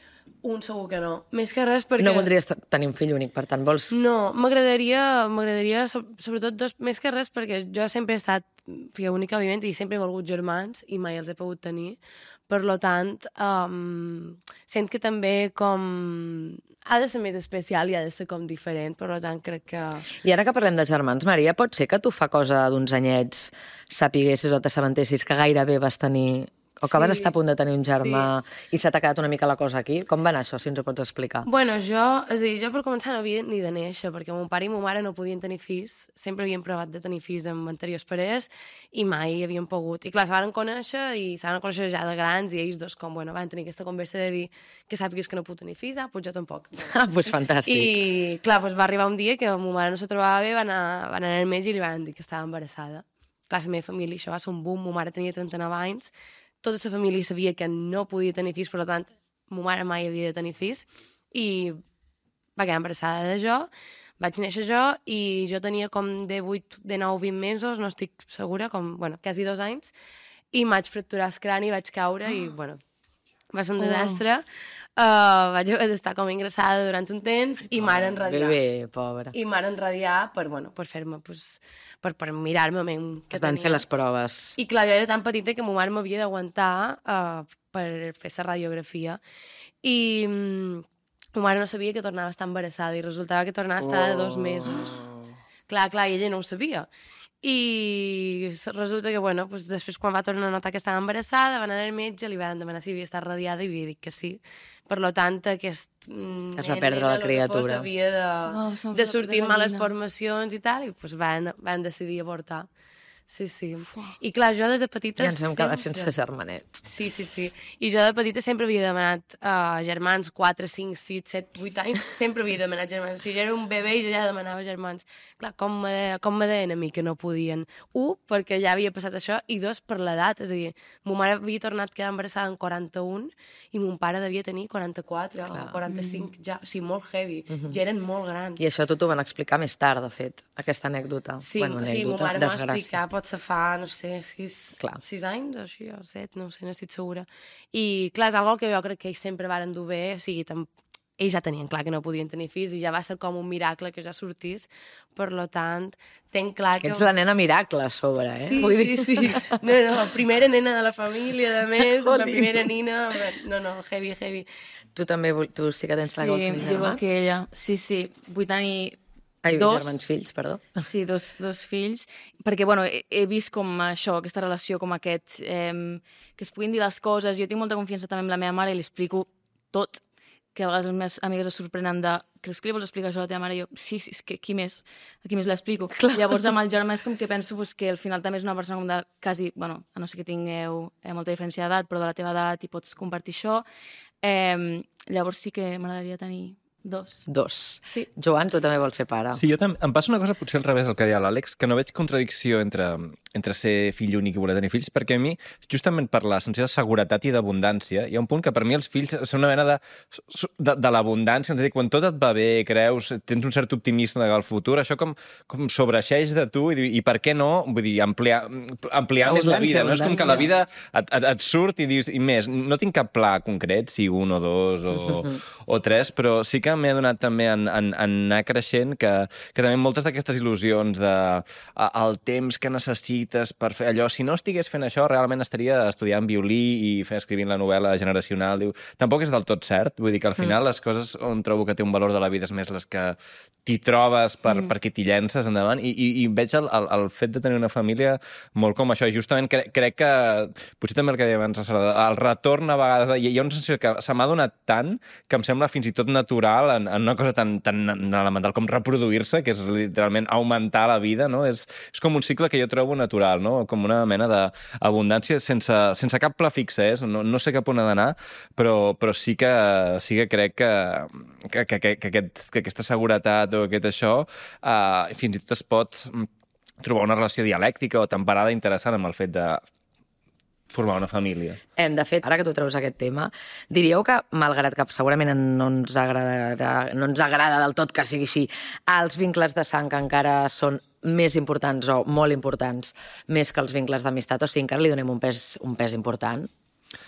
Un segur que no. Més que res perquè... No voldries tenir un fill únic, per tant, vols... No, m'agradaria, m'agradaria sobretot dos, més que res perquè jo sempre he estat filla única, òbviament, i sempre he volgut germans i mai els he pogut tenir. Per lo tant, um, sent que també com... ha de ser més especial i ha de ser com diferent, per tant crec que... I ara que parlem de germans, Maria, pot ser que tu fa cosa d'uns anyets sapiguessis o t'assabentessis que gairebé vas tenir... o que sí, vas estar a punt de tenir un germà sí. i s'ha quedat una mica la cosa aquí? Com va anar això, si ens ho pots explicar? Bueno, jo, és a dir, jo per començar no havia ni de néixer, perquè mon pare i mon mare no podien tenir fills, sempre havien provat de tenir fills amb anteriors parers i mai havien pogut. I clar, se van conèixer i se van conèixer ja de grans i ells dos com, bueno, van tenir aquesta conversa de dir que sàpigues que no puc tenir fills, ah, doncs jo tampoc. Ah, doncs fantàstic. I clar, doncs va arribar un dia que mon mare no se trobava bé, van anar, van anar al metge i li van dir que estava embarassada. Clar, la meva família, això va ser un boom, mon mare tenia trenta-nou anys, tota la família sabia que no podia tenir fills, per tant, ma mare mai havia de tenir fills, i va quedar embarassada de jo, vaig néixer jo, i jo tenia com de vuit, de nou, vint mesos, no estic segura, com, bueno, quasi dos anys, i vaig fracturar el crani, vaig caure, i, bueno, va ser un desastre. Uh, vaig haver d'estar com ingressada durant un temps, i m'ara enradiar. Bebé, pobra. I m'ara enradiar per, bueno, per fer-me, pues, per, per mirar-me que van tenia. fer les proves. I clar, jo era tan petita que ma mare m'havia d'aguantar uh, per fer la radiografia. I um, ma mare no sabia que tornava a estar embarassada i resultava que tornava a estar de dos mesos. Clar, clar, i ella no ho sabia. I resulta que, bueno, pues, després quan va tornar a notar que estava embarassada, van anar al metge, li van demanar si havia estat radiada i havia dit que sí. Per lo tant, aquest mm, es va perdre la criatura. Havia de, oh, de sortir amb males formacions i tal, i pues, van, van decidir avortar. Sí, sí. I clar, jo des de petita... Ja ens hem quedat sempre... sense germanet. Sí, sí, sí. I jo de petita sempre havia demanat uh, germans, quatre, cinc, sis, set, vuit anys, sempre havia demanat germans. O sigui, jo era un bebè i jo ja demanava germans. Clar, com me, com me deien a mi que no podien? Un, perquè ja havia passat això, i dos, per l'edat. És a dir, ma mare havia tornat a quedar embarassada en quaranta-un i mon pare devia tenir quaranta-quatre Clar. O quaranta-cinc, mm. ja, o sigui, molt heavy. Mm -hmm. Ja eren molt grans. I això tu t'ho van explicar més tard, de fet, aquesta anècdota. Sí, bueno, anècdota, sí, ma mare m'ho va explicar, pot ser fa, no sé, sis, sis anys, o així, o set, no sé, no estic segura. I, clar, és algo que jo crec que ells sempre varen dur bé, o sigui, tam... ells ja tenien clar que no podien tenir fills i ja va ser com un miracle que ja sortís, per lo tant, tenc clar que... Ets la nena miracle a sobre, eh? Sí, Vull sí, dir... sí. No, no, la primera nena de la família, de més, la primera nina, no, no, heavy, heavy. Tu també, tu sí que tens clar que vols tenir germans? Sí, igual que ella, sí, sí, vull tenir... Ai, dos germans fills, perdó. Sí, dos, dos fills, perquè bueno, he, he vist com això, aquesta relació, com aquest, eh, que es puguin dir les coses. Jo tinc molta confiança també amb la meva mare i li explico tot, que a vegades les meves amigues es sorprenen de creus que li vols explicar això a la teva mare? I jo, sí, sí, és que qui més? A qui més l'explico? Llavors, amb el germà és com que penso pues, que al final també és una persona com de quasi, bueno, a no ser que tingueu eh, molta diferència d'edat, però de la teva edat i pots compartir això. Eh, llavors sí que m'agradaria tenir dos. Dos. Sí. Joan, tu també vols ser pare. Sí, jo també. Em passa una cosa potser al revés del que deia l'Àlex, que no veig contradicció entre, entre ser fill únic i voler tenir fills, perquè a mi, justament per la sensació de seguretat i d'abundància, hi ha un punt que per mi els fills són una mena de, de, de l'abundància, és a dir, quan tot et va bé, creus, tens un cert optimisme del futur, això com, com sobreixeix de tu i, i per què no, vull dir, ampliar, ampliar més la vida, no? És com que la vida et, et, et surt i dius, i més, no tinc cap pla concret, si un o dos o, o tres, però sí que m'he adonat també en, en, en anar creixent que, que també moltes d'aquestes il·lusions de a, el temps que necessites per fer allò, si no estigués fent això, realment estaria estudiant violí i fer, escrivint la novel·la generacional. Diu, tampoc és del tot cert, vull dir que al final mm. les coses on trobo que té un valor de la vida és més les que t'hi trobes per, mm. perquè t'hi llences endavant i, i, i veig el, el, el fet de tenir una família molt com això, i justament cre, crec que potser també el que deia abans, el retorn a vegades, hi ha una sensació que se m'ha donat tant que em sembla fins i tot natural en, en una cosa tan, tan elemental com reproduir-se, que és literalment augmentar la vida, no? És, és com un cicle que jo trobo natural, no? Com una mena d'abundància sense, sense cap pla fix, eh? No, no sé cap on ha d'anar, però, però sí, que, sí que crec que, que, que, que, aquest, que aquesta seguretat o aquest això eh, fins i tot es pot trobar una relació dialèctica o temperada interessant amb el fet de formar una família. Hem, de fet, ara que tu treus aquest tema, diríeu que, malgrat que segurament no ens agrada, no ens agrada del tot que sigui així, els vincles de sang encara són més importants o molt importants més que els vincles d'amistat, o sigui, encara li donem un pes, un pes important?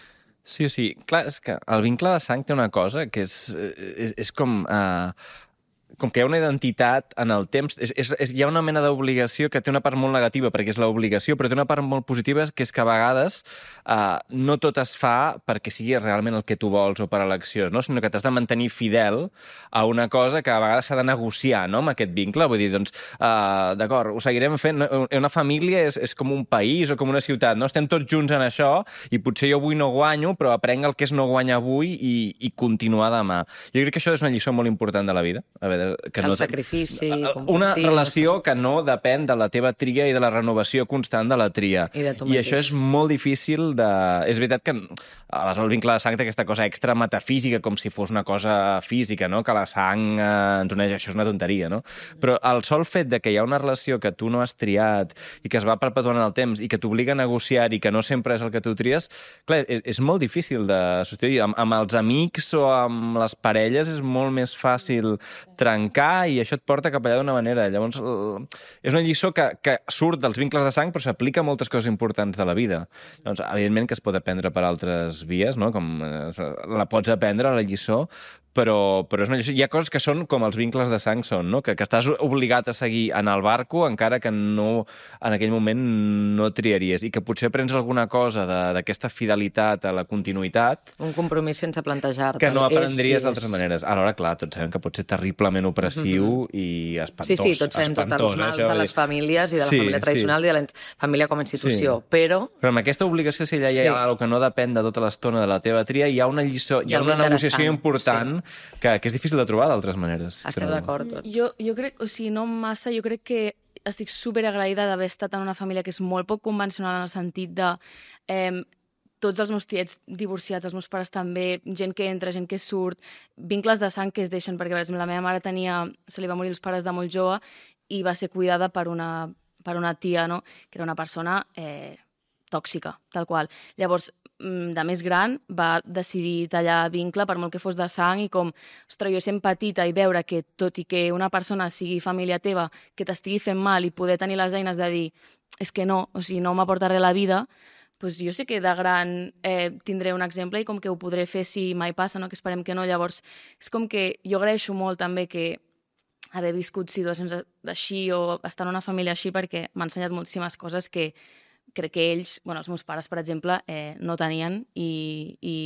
Sí, sí. Clar, és que el vincle de sang té una cosa que és, és, és com... Uh, com que hi ha una identitat en el temps, és, és, és, hi ha una mena d'obligació que té una part molt negativa, perquè és l'obligació, però té una part molt positiva, que és que a vegades uh, no tot es fa perquè sigui realment el que tu vols o per elecció, no? Sinó que t'has de mantenir fidel a una cosa que a vegades s'ha de negociar, no?, amb aquest vincle. Vull dir, doncs, uh, d'acord, ho seguirem fent. Una família és, és com un país o com una ciutat, no? Estem tots junts en això i potser jo avui no guanyo, però aprenc el que és no guanyar avui i, i continuar demà. Jo crec que això és una lliçó molt important de la vida. A veure, que el no, sacrifici... una relació que no depèn de la teva tria i de la renovació constant de la tria. I de tu I mateix. això és molt difícil de... És veritat que aleshores el vincle de sang té aquesta cosa extra metafísica, com si fos una cosa física, no? Que la sang eh, ens uneix. Això és una tonteria, no? Però el sol fet de que hi ha una relació que tu no has triat i que es va perpetuant en el temps i que t'obliga a negociar i que no sempre és el que tu tries, clar, és, és molt difícil de substituir. Amb, amb els amics o amb les parelles és molt més fàcil trencar i això et porta cap allà d'una manera. Llavors, és una lliçó que, que surt dels vincles de sang però s'aplica a moltes coses importants de la vida. Doncs, evidentment que es pot aprendre per altres vies, no? Com la pots aprendre, la lliçó, però, però és una lliçó. Hi ha coses que són com els vincles de sang són, no? Que, que estàs obligat a seguir en el barco encara que no, en aquell moment no triaries i que potser prens alguna cosa d'aquesta fidelitat a la continuïtat Un compromís sense plantejar-te. que no aprendries d'altres maneres. Alhora, clar, tots sabem que pot ser terriblement opressiu mm-hmm. i espantós. Sí, sí, tots sabem tots els mals de les famílies i de la sí, família tradicional sí. i de la família com a institució, sí. però... Però amb aquesta obligació, si allà hi ha sí. alguna que no depèn de tota l'estona de la teva tria, hi ha una lliçó, hi ha una negociació important sí. que, que és difícil de trobar d'altres maneres. Estem però... d'acord tots. Jo, jo crec, o sigui, no massa, jo crec que estic superagraïda d'haver estat en una família que és molt poc convencional en el sentit de... Eh, tots els meus tiets divorciats, els meus pares també, gent que entra, gent que surt, vincles de sang que es deixen, perquè, per exemple, la meva mare tenia, se li va morir els pares de molt jove i va ser cuidada per una, per una tia, no?, que era una persona eh, tòxica, tal qual. Llavors, de més gran, va decidir tallar vincle per molt que fos de sang i com, ostres, jo sent petita i veure que tot i que una persona sigui família teva, que t'estigui fent mal i poder tenir les eines de dir és que no, o sigui, no m'aporta res a la vida, doncs jo sé que de gran eh, tindré un exemple i com que ho podré fer si mai passa, no? Que esperem que no. Llavors, és com que jo agraeixo molt també que haver viscut situacions així o estar en una família així perquè m'ha ensenyat moltíssimes coses que crec que ells, bueno, els meus pares, per exemple, eh, no tenien i, i,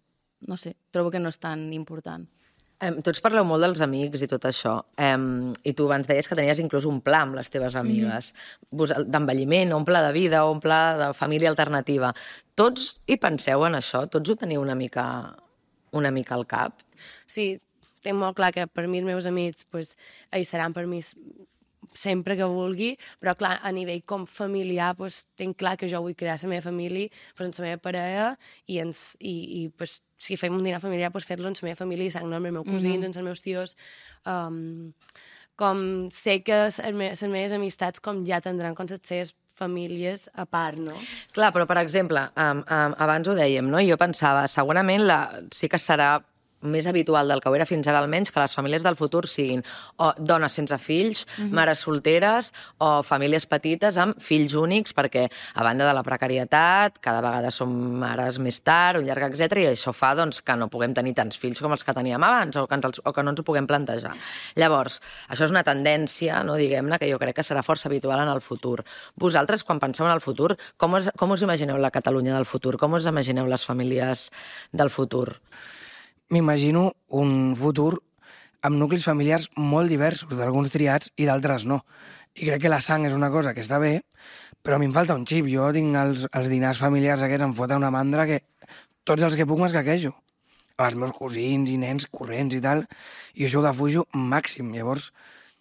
no sé, trobo que no és tan important. Eh, tots parleu molt dels amics i tot això. Eh, I tu abans deies que tenies inclús un pla amb les teves amigues. Mm-hmm. D'envelliment, o un pla de vida, o un pla de família alternativa. Tots hi penseu en això? Tots ho teniu una mica, una mica al cap? Sí, tinc molt clar que per mi els meus amics pues, hi seran per mi sempre que vulgui, però clar, a nivell com familiar, pues, tinc clar que jo vull crear la meva família pues, amb la meva parella i, ens, i, i pues, si fem un dinar familiar, pues, fer-lo amb la meva família i sang, no, amb els meus cosins, mm-hmm. amb els meus tios. Um, com sé que les meves amistats com ja tindran com les seves famílies a part, no? Clar, però per exemple, um, um, abans ho dèiem, no? Jo pensava, segurament la, sí que serà més habitual del que ho era fins ara almenys, que les famílies del futur siguin o dones sense fills, mm-hmm. mares solteres o famílies petites amb fills únics, perquè a banda de la precarietat, cada vegada som mares més tard, un llarg, etcètera, i això fa doncs, que no puguem tenir tants fills com els que teníem abans o que, ens, o que no ens ho puguem plantejar. Llavors, això és una tendència, no, diguem-ne, que jo crec que serà força habitual en el futur. Vosaltres, quan penseu en el futur, com us, com us imagineu la Catalunya del futur? Com us imagineu les famílies del futur? M'imagino un futur amb nuclis familiars molt diversos, d'alguns triats i d'altres no. I crec que la sang és una cosa que està bé, però a mi em falta un xip. Jo tinc els, els dinars familiars aquests, em fota una mandra que tots els que puc m'escaquejo. Amb els meus cosins i nens corrents i tal, i això ho defujo màxim. Llavors,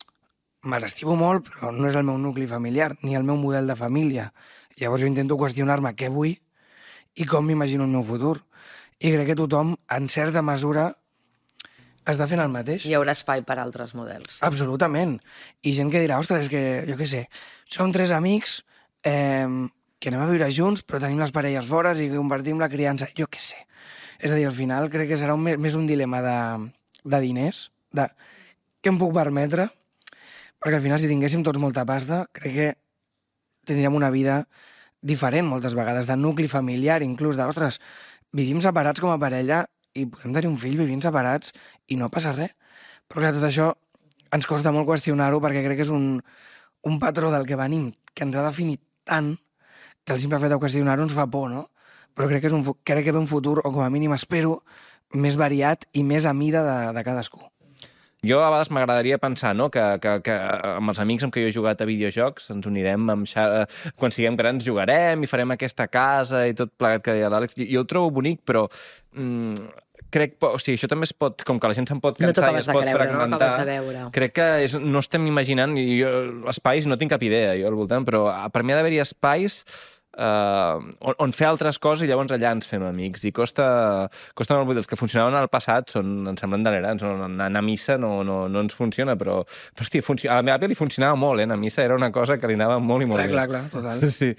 me l'estimo molt, però no és el meu nucli familiar, ni el meu model de família. Llavors jo intento qüestionar-me què vull i com m'imagino el meu futur. I crec que tothom, en certa mesura, està fent el mateix. Hi haurà espai per altres models. Absolutament. I gent que dirà, ostres, és que, jo què sé, som tres amics eh, que anem a viure junts, però tenim les parelles fora i compartim la criança. Jo què sé. És a dir, al final crec que serà un, més un dilema de, de diners, de què em puc permetre, perquè al final, si tinguéssim tots molta pasta, crec que tindríem una vida diferent moltes vegades, de nucli familiar, inclús de, ostres, vivim separats com a parella i podem tenir un fill vivint separats i no passa res. Però clar, tot això ens costa molt qüestionar-ho perquè crec que és un, un patró del que venim, que ens ha definit tant que el simple fet de qüestionar-ho ens fa por, no? Però crec que, és un, crec que ve un futur, o com a mínim espero, més variat i més a mida de, de cadascú. Jo a vegades m'agradaria pensar, no?, que, que, que amb els amics amb què jo he jugat a videojocs ens unirem, amb xa... quan siguem grans jugarem i farem aquesta casa i tot plegat que deia l'Àlex. Jo, jo ho trobo bonic, però mm, crec... O sigui, això també es pot... Com que la gent se'n pot cansar no i es pot creure, fragmentar... No de veure. Crec que és, no estem imaginant... I jo, espais, no tinc cap idea jo al voltant, però per mi ha d'haver-hi espais Uh, on, on fer altres coses i llavors allà ens fem amics i costa, costa molt. Els que funcionaven al passat són, ens semblen delerants, no? Anar a missa no, no, no ens funciona, però, però hosti, func... a la meva àvia li funcionava molt, eh? A missa era una cosa que li anava molt i molt clar, bé. Clar, clar, total. Sí.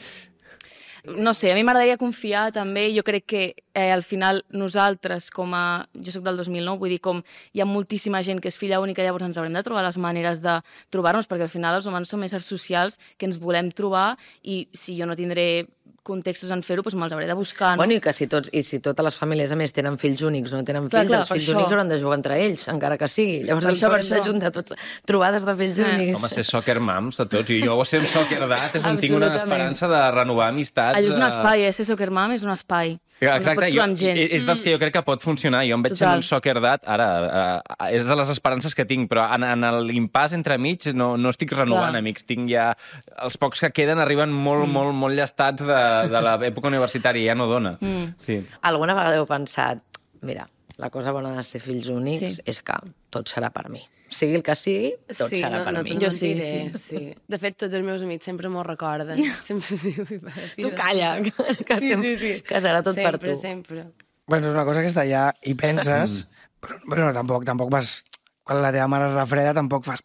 No sé, a mi m'agradaria confiar també, jo crec que eh, al final nosaltres com a... Jo sóc del dos mil nou, vull dir, com hi ha moltíssima gent que és filla única, llavors ens haurem de trobar les maneres de trobar-nos, perquè al final els humans som éssers socials que ens volem trobar i si jo no tindré contextos en fer-ho, doncs me'ls hauré de buscar. No? Bueno, i que si, tots, i si totes les famílies, a més, tenen fills únics o no tenen Clar, fills, clar, els per fills això. únics hauran de jugar entre ells, encara que sigui. Llavors Per els això, per haurem de això. juntar tots, trobades de fills Eh. únics. Home, ser soccer moms de tots. I jo, ser soccer dad, és on tinc una Absolutament. esperança de renovar amistats. Allò és un eh, espai, eh? Ser soccer mom és un espai. Exacte, jo, amb gent. és dels que jo crec que pot funcionar. Jo em veig Total. en un soccer dad, ara, uh, és de les esperances que tinc, però en, en l'impàs entre mig no, no estic renovant Clar. amics. Tinc ja... Els pocs que queden arriben molt, mm. molt, molt llastats de, de l'època universitària, ja no dona. Mm. Sí. Alguna vegada heu pensat, mira, la cosa bona de ser fills únics Sí. és que tot serà per mi. Sigui el que sigui, tot sí, serà no, per no mi. t'ho Jo sí, mentiré, sí. sí. De fet, tots els meus amics sempre m'ho recorden. Sempre diu... Tu calla, que, que, Sí, sem- sí, sí. que serà tot sempre, per tu. Sempre, sempre. Bueno, és una cosa que està allà i penses, però, però tampoc, tampoc vas... Quan la teva mare es refreda, tampoc fas...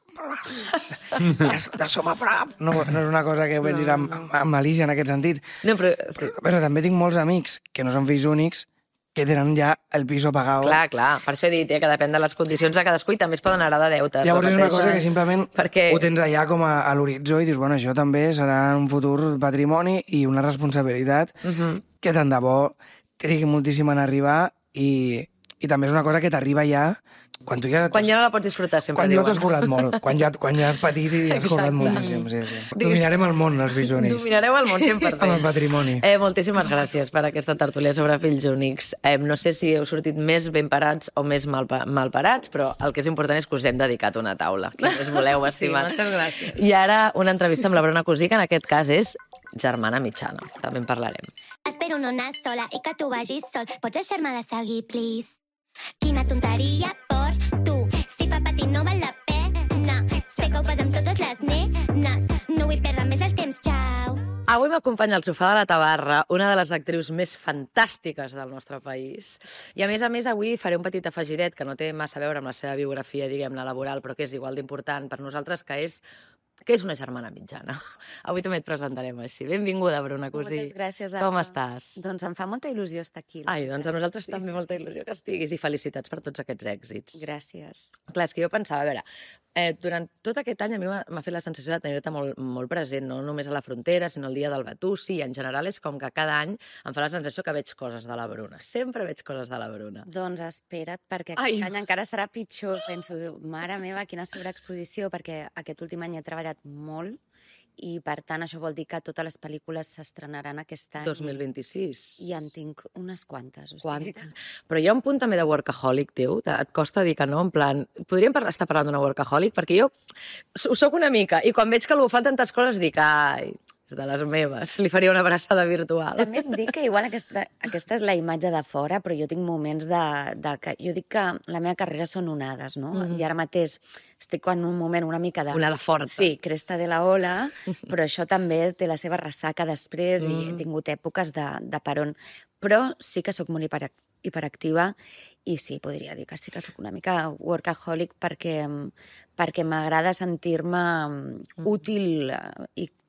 Ja, ja som a prop. No, no és una cosa que pensis amb, amb, amb malícia en aquest sentit. No, però, sí. Però, però també tinc molts amics que no són fills únics que tenen ja el piso pagat. Clar, clar, per això he dit eh, que depèn de les condicions de cadascú i també es poden heredar deutes. Llavors és una repeteixo, cosa eh? que simplement Perquè... ho tens allà com a, a l'horitzó i dius, bueno, això també serà un futur patrimoni i una responsabilitat Uh -huh. que tant de bo trigui moltíssim en arribar i, i també és una cosa que t'arriba ja quan tu ja... Quan ja no la pots disfrutar, sempre quan ja diuen. t'has currat molt, quan ja, quan ja has patit i has currat Exacte. moltíssim. Sí, sí. Dominarem el món, els fills únics. Dominareu el món cent per cent. Amb el patrimoni. Eh, moltíssimes gràcies per aquesta tertúlia sobre fills únics. Eh, no sé si heu sortit més ben parats o més mal, mal parats, però el que és important és que us hem dedicat una taula. Qui més voleu, estimats. Sí, moltes gràcies. I ara una entrevista amb la Bruna Cosí, que en aquest cas és germana mitjana. També en parlarem. Espero no anar sola i que tu vagis sol. Pots deixar-me de seguir, please? Quina tonteria per tu. Si fa patir no val la pena. Sé que ho fas amb totes les nenes. No vull perdre més el temps, xau. Avui m'acompanya al sofà de la Tabarra una de les actrius més fantàstiques del nostre país. I a més a més avui faré un petit afegidet que no té massa a veure amb la seva biografia, diguem-ne, laboral, però que és igual d'important per nosaltres, que és que és una germana mitjana. Avui també et presentarem així. Benvinguda, Bruna Cosí. Moltes gràcies, Anna. Com estàs? Doncs em fa molta il·lusió estar aquí. Ai, doncs a nosaltres també molta il·lusió que estiguis i felicitats per tots aquests èxits. Gràcies. Clar, és que jo pensava, a veure, eh, durant tot aquest any a mi m'ha m'ha fet la sensació de tenir-te molt, molt present, no només a la frontera, sinó el dia del Batusi, i en general és com que cada any em fa la sensació que veig coses de la Bruna. Sempre veig coses de la Bruna. Doncs espera't, perquè Ai. aquest any encara serà pitjor. Penso, mare meva, quina sobreexposició, perquè aquest últim any he treballat molt i, per tant, això vol dir que totes les pel·lícules s'estrenaran aquest any. dos mil vint-i-sis. I en tinc unes quantes. O Quant? sigui que... Però hi ha un punt també de workaholic teu? Te- Et costa dir que no? En plan, podríem parlar, estar parlant d'una workaholic? Perquè jo ho soc una mica, i quan veig que algú fa tantes coses dic, ai, és de les meves, li faria una abraçada virtual. També et dic que igual aquesta, aquesta és la imatge de fora, però jo tinc moments de, de que... Jo dic que la meva carrera són onades, no? Mhm. I ara mateix estic en un moment una mica de... Una de forta. Sí, cresta de la ola, però això també té la seva ressaca després i Mm. he tingut èpoques de, de peron. Però sí que sóc molt hiper, hiperactiva i sí, podria dir que sí que sóc una mica workaholic perquè, perquè m'agrada sentir-me útil eh, i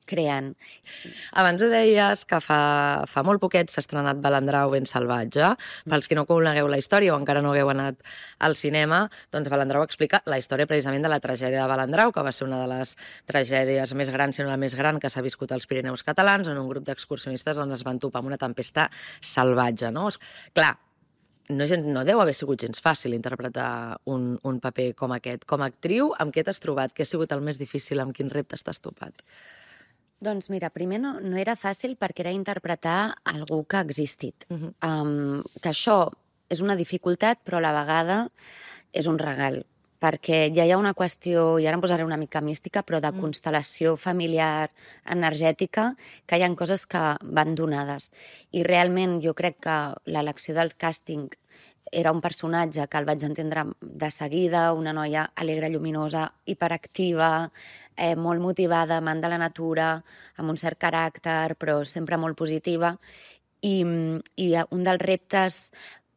creant. Abans ho deies que fa, fa molt poquet s'ha estrenat Balandrau ben salvatge. Pels que no conegueu la història o encara no hagueu anat al cinema, doncs Balandrau explica la història precisament de la tragèdia de Balandrau, que va ser una de les tragèdies més grans, si no la més gran, que s'ha viscut als Pirineus catalans, on un grup d'excursionistes doncs, es van topar amb una tempesta salvatge. No? Clar, no, no deu haver sigut gens fàcil interpretar un, un paper com aquest. Com a actriu, amb què t'has trobat? Què ha sigut el més difícil? Amb quins reptes t'has topat? Doncs mira, primer no, no era fàcil perquè era interpretar algú que ha existit. Uh -huh. um, que això és una dificultat, però a la vegada és un regal, perquè ja hi ha una qüestió, i ara em posaré una mica mística, però de constel·lació familiar, energètica, que hi ha coses que van donades. I realment jo crec que l'elecció del càsting era un personatge que el vaig entendre de seguida, una noia alegre, lluminosa, hiperactiva, eh, molt motivada, amant de la natura, amb un cert caràcter, però sempre molt positiva. I, i un dels reptes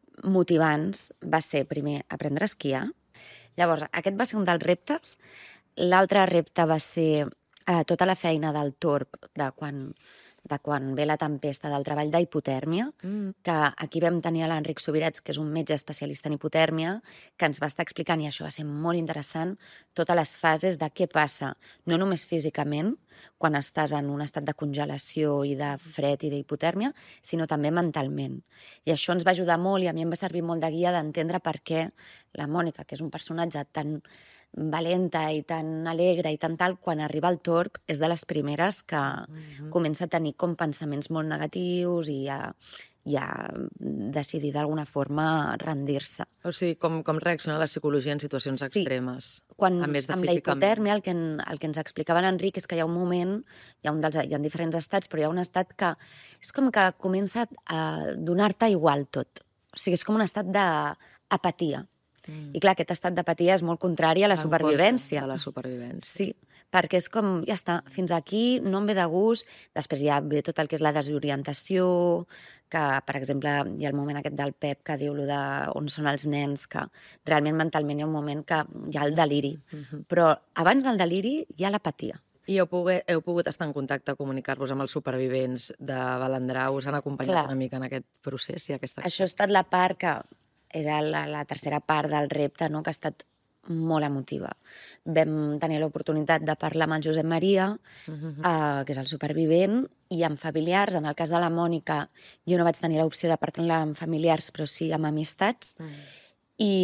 motivants va ser, primer, aprendre a esquiar. Llavors, aquest va ser un dels reptes. L'altre repte va ser eh, tota la feina del torb, de quan... de quan ve la tempesta, del treball d'hipotèrmia, mm. que aquí vam tenir l'Enric Subirats, que és un metge especialista en hipotèrmia, que ens va estar explicant, i això va ser molt interessant, totes les fases de què passa, no només físicament, quan estàs en un estat de congelació i de fred i d'hipotèrmia, sinó també mentalment. I això ens va ajudar molt, i a mi em va servir molt de guia d'entendre per què la Mònica, que és un personatge tan valenta i tan alegre i tan tal, quan arriba al torb és de les primeres que uh-huh. comença a tenir com pensaments molt negatius i a, i a decidir d'alguna forma rendir-se. O sigui, com, com reacciona la psicologia en situacions sí. extremes? Quan, a més de amb la hipotèrmia, el que, en, el que ens explicava l'Enric és que hi ha un moment, hi ha, un dels, hi ha diferents estats, però hi ha un estat que és com que comença a donar-te igual tot. O sigui, és com un estat d'apatia. Mm. I clar, aquest estat d'apatia és molt contrari a la supervivència. A la supervivència. Sí, perquè és com, ja està, fins aquí no em ve de gust, després ja ve tot el que és la desorientació, que, per exemple, hi ha el moment aquest del Pep que diu lo de on són els nens, que realment mentalment hi ha un moment que hi ha el deliri. Mm-hmm. Però abans del deliri hi ha l'apatia. I heu pogut, heu pogut estar en contacte, comunicar-vos amb els supervivents de Balandrau, us han acompanyat clar. Una mica en aquest procés? I aquesta... Això ha estat la part que era la, la tercera part del repte, no?, que ha estat molt emotiva. Vam tenir l'oportunitat de parlar amb el Josep Maria, uh-huh. eh, que és el supervivent, i amb familiars. En el cas de la Mònica, jo no vaig tenir l'opció de parlar amb familiars, però sí amb amistats. Uh-huh. I,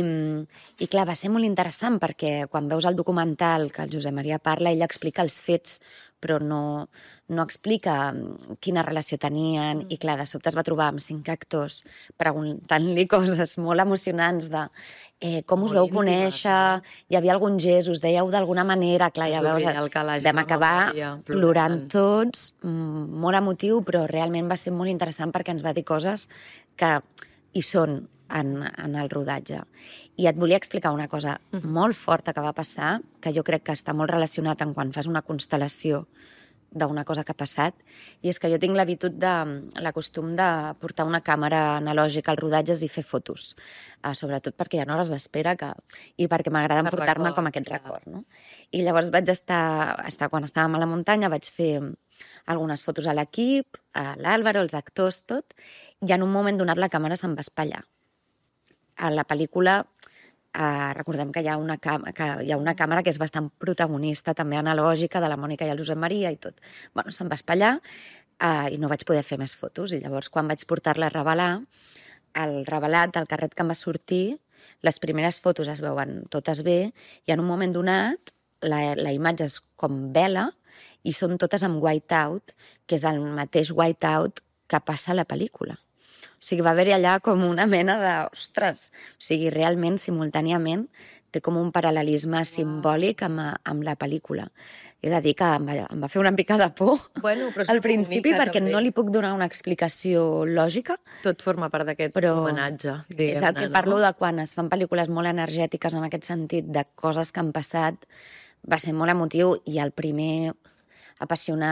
I clar, va ser molt interessant, perquè quan veus el documental que el Josep Maria parla, ell explica els fets, però no, no explica quina relació tenien, mm. i clar, de sobte es va trobar amb cinc actors preguntant-li coses molt emocionants de eh, com us molt veu conèixer, hi havia algun gest, us dèieu d'alguna manera, clar, ja veus, vam acabar plorant. plorant tots, molt emotiu, però realment va ser molt interessant perquè ens va dir coses que hi són en, en el rodatge. I et volia explicar una cosa mm. molt forta que va passar, que jo crec que està molt relacionat amb quan fas una constel·lació d'una cosa que ha passat, i és que jo tinc l'habitud de, la costum de portar una càmera analògica als rodatges i fer fotos, uh, sobretot perquè hi ha hores d'espera que, i perquè m'agrada portar-me com aquest record. No? I llavors vaig estar, estar, quan estàvem a la muntanya, vaig fer algunes fotos a l'equip, a l'Àlvaro, els actors, tot, i en un moment donat la càmera se'n va espatllar. A la pel·lícula eh, recordem que hi ha, una que hi ha una càmera que és bastant protagonista, també analògica, de la Mònica i el Josep Maria i tot. Bueno, se'm va espatllar eh, i no vaig poder fer més fotos. I llavors, quan vaig portar-la a revelar, el revelat del carret que em va sortir, les primeres fotos es veuen totes bé, i en un moment donat la, la imatge és com vela i són totes amb white-out, que és el mateix white-out que passa a la pel·lícula. O sigui, va haver-hi allà com una mena de... Ostres! O sigui, realment, simultàniament, té com un paral·lelisme simbòlic amb, amb la pel·lícula. He de dir que em va, em va fer una mica de por bueno, al principi, bonica, perquè també. No li puc donar una explicació lògica. Tot forma part d'aquest però homenatge. És el que no? Parlo de quan es fan pel·lícules molt energètiques en aquest sentit, de coses que han passat, va ser molt emotiu, i el primer apassionat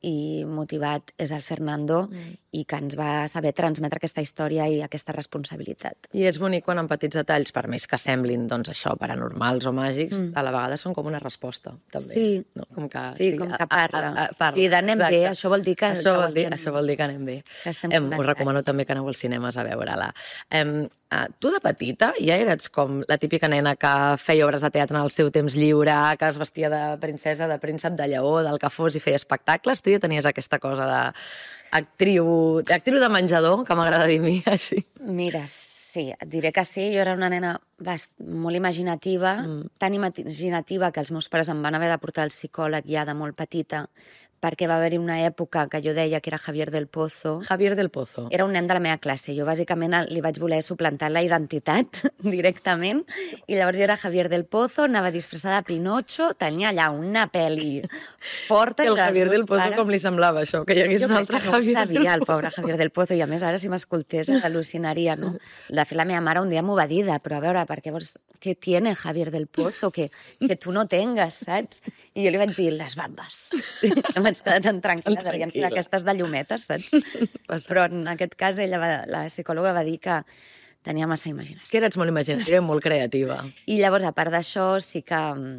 i motivat és el Fernando mm. i que ens va saber transmetre aquesta història i aquesta responsabilitat. I és bonic quan en petits detalls, per més que semblin doncs, això, paranormals o màgics, mm. a la vegada són com una resposta, també. Sí, no? com que, sí, com que parla. A, a, a, parla. Sí, d'anem bé, això vol dir que... Això, que vol dir, estem, això vol dir que anem bé. Que estem em, us recomano també que aneu als cinemes a veure-la. Em, uh, tu de petita ja eres com la típica nena que feia obres de teatre en el seu temps lliure, que es vestia de princesa, de príncep, de lleó, del que fos i feia espectacles. Tu ja tenies aquesta cosa de actriu, actriu de menjador, que m'agrada dir a mi, així. Mira, sí, et diré que sí. Jo era una nena bast... molt imaginativa, mm. tan imaginativa que els meus pares em van haver de portar al psicòleg ja de molt petita, perquè va haver-hi una època que jo deia que era Javier del Pozo. Javier del Pozo. Era un nen de la meva classe. Jo, bàsicament, li vaig voler suplantar la identitat directament, i llavors jo era Javier del Pozo, anava disfressada de Pinocho, tenia allà una pel·li forta. I el Javier del Pozo pares... com li semblava això, que hi hagués jo un altre no Javier ho sabia, el pobre Javier del Pozo, i a més ara si m'escoltés al·lucinaria, no? De fet, la meva mare un dia m'ho va dir, de, però a veure, per què vols... Què tiene Javier del Pozo que, que tu no tengues, saps? I jo li vaig dir, les bambes. Em vaig quedar tan tranquil·la, devien ser aquestes de llumetes, saps? Però en aquest cas ella va, la psicòloga va dir que tenia massa imaginació. Que eres molt imaginativa i molt creativa. I llavors, a part d'això, sí que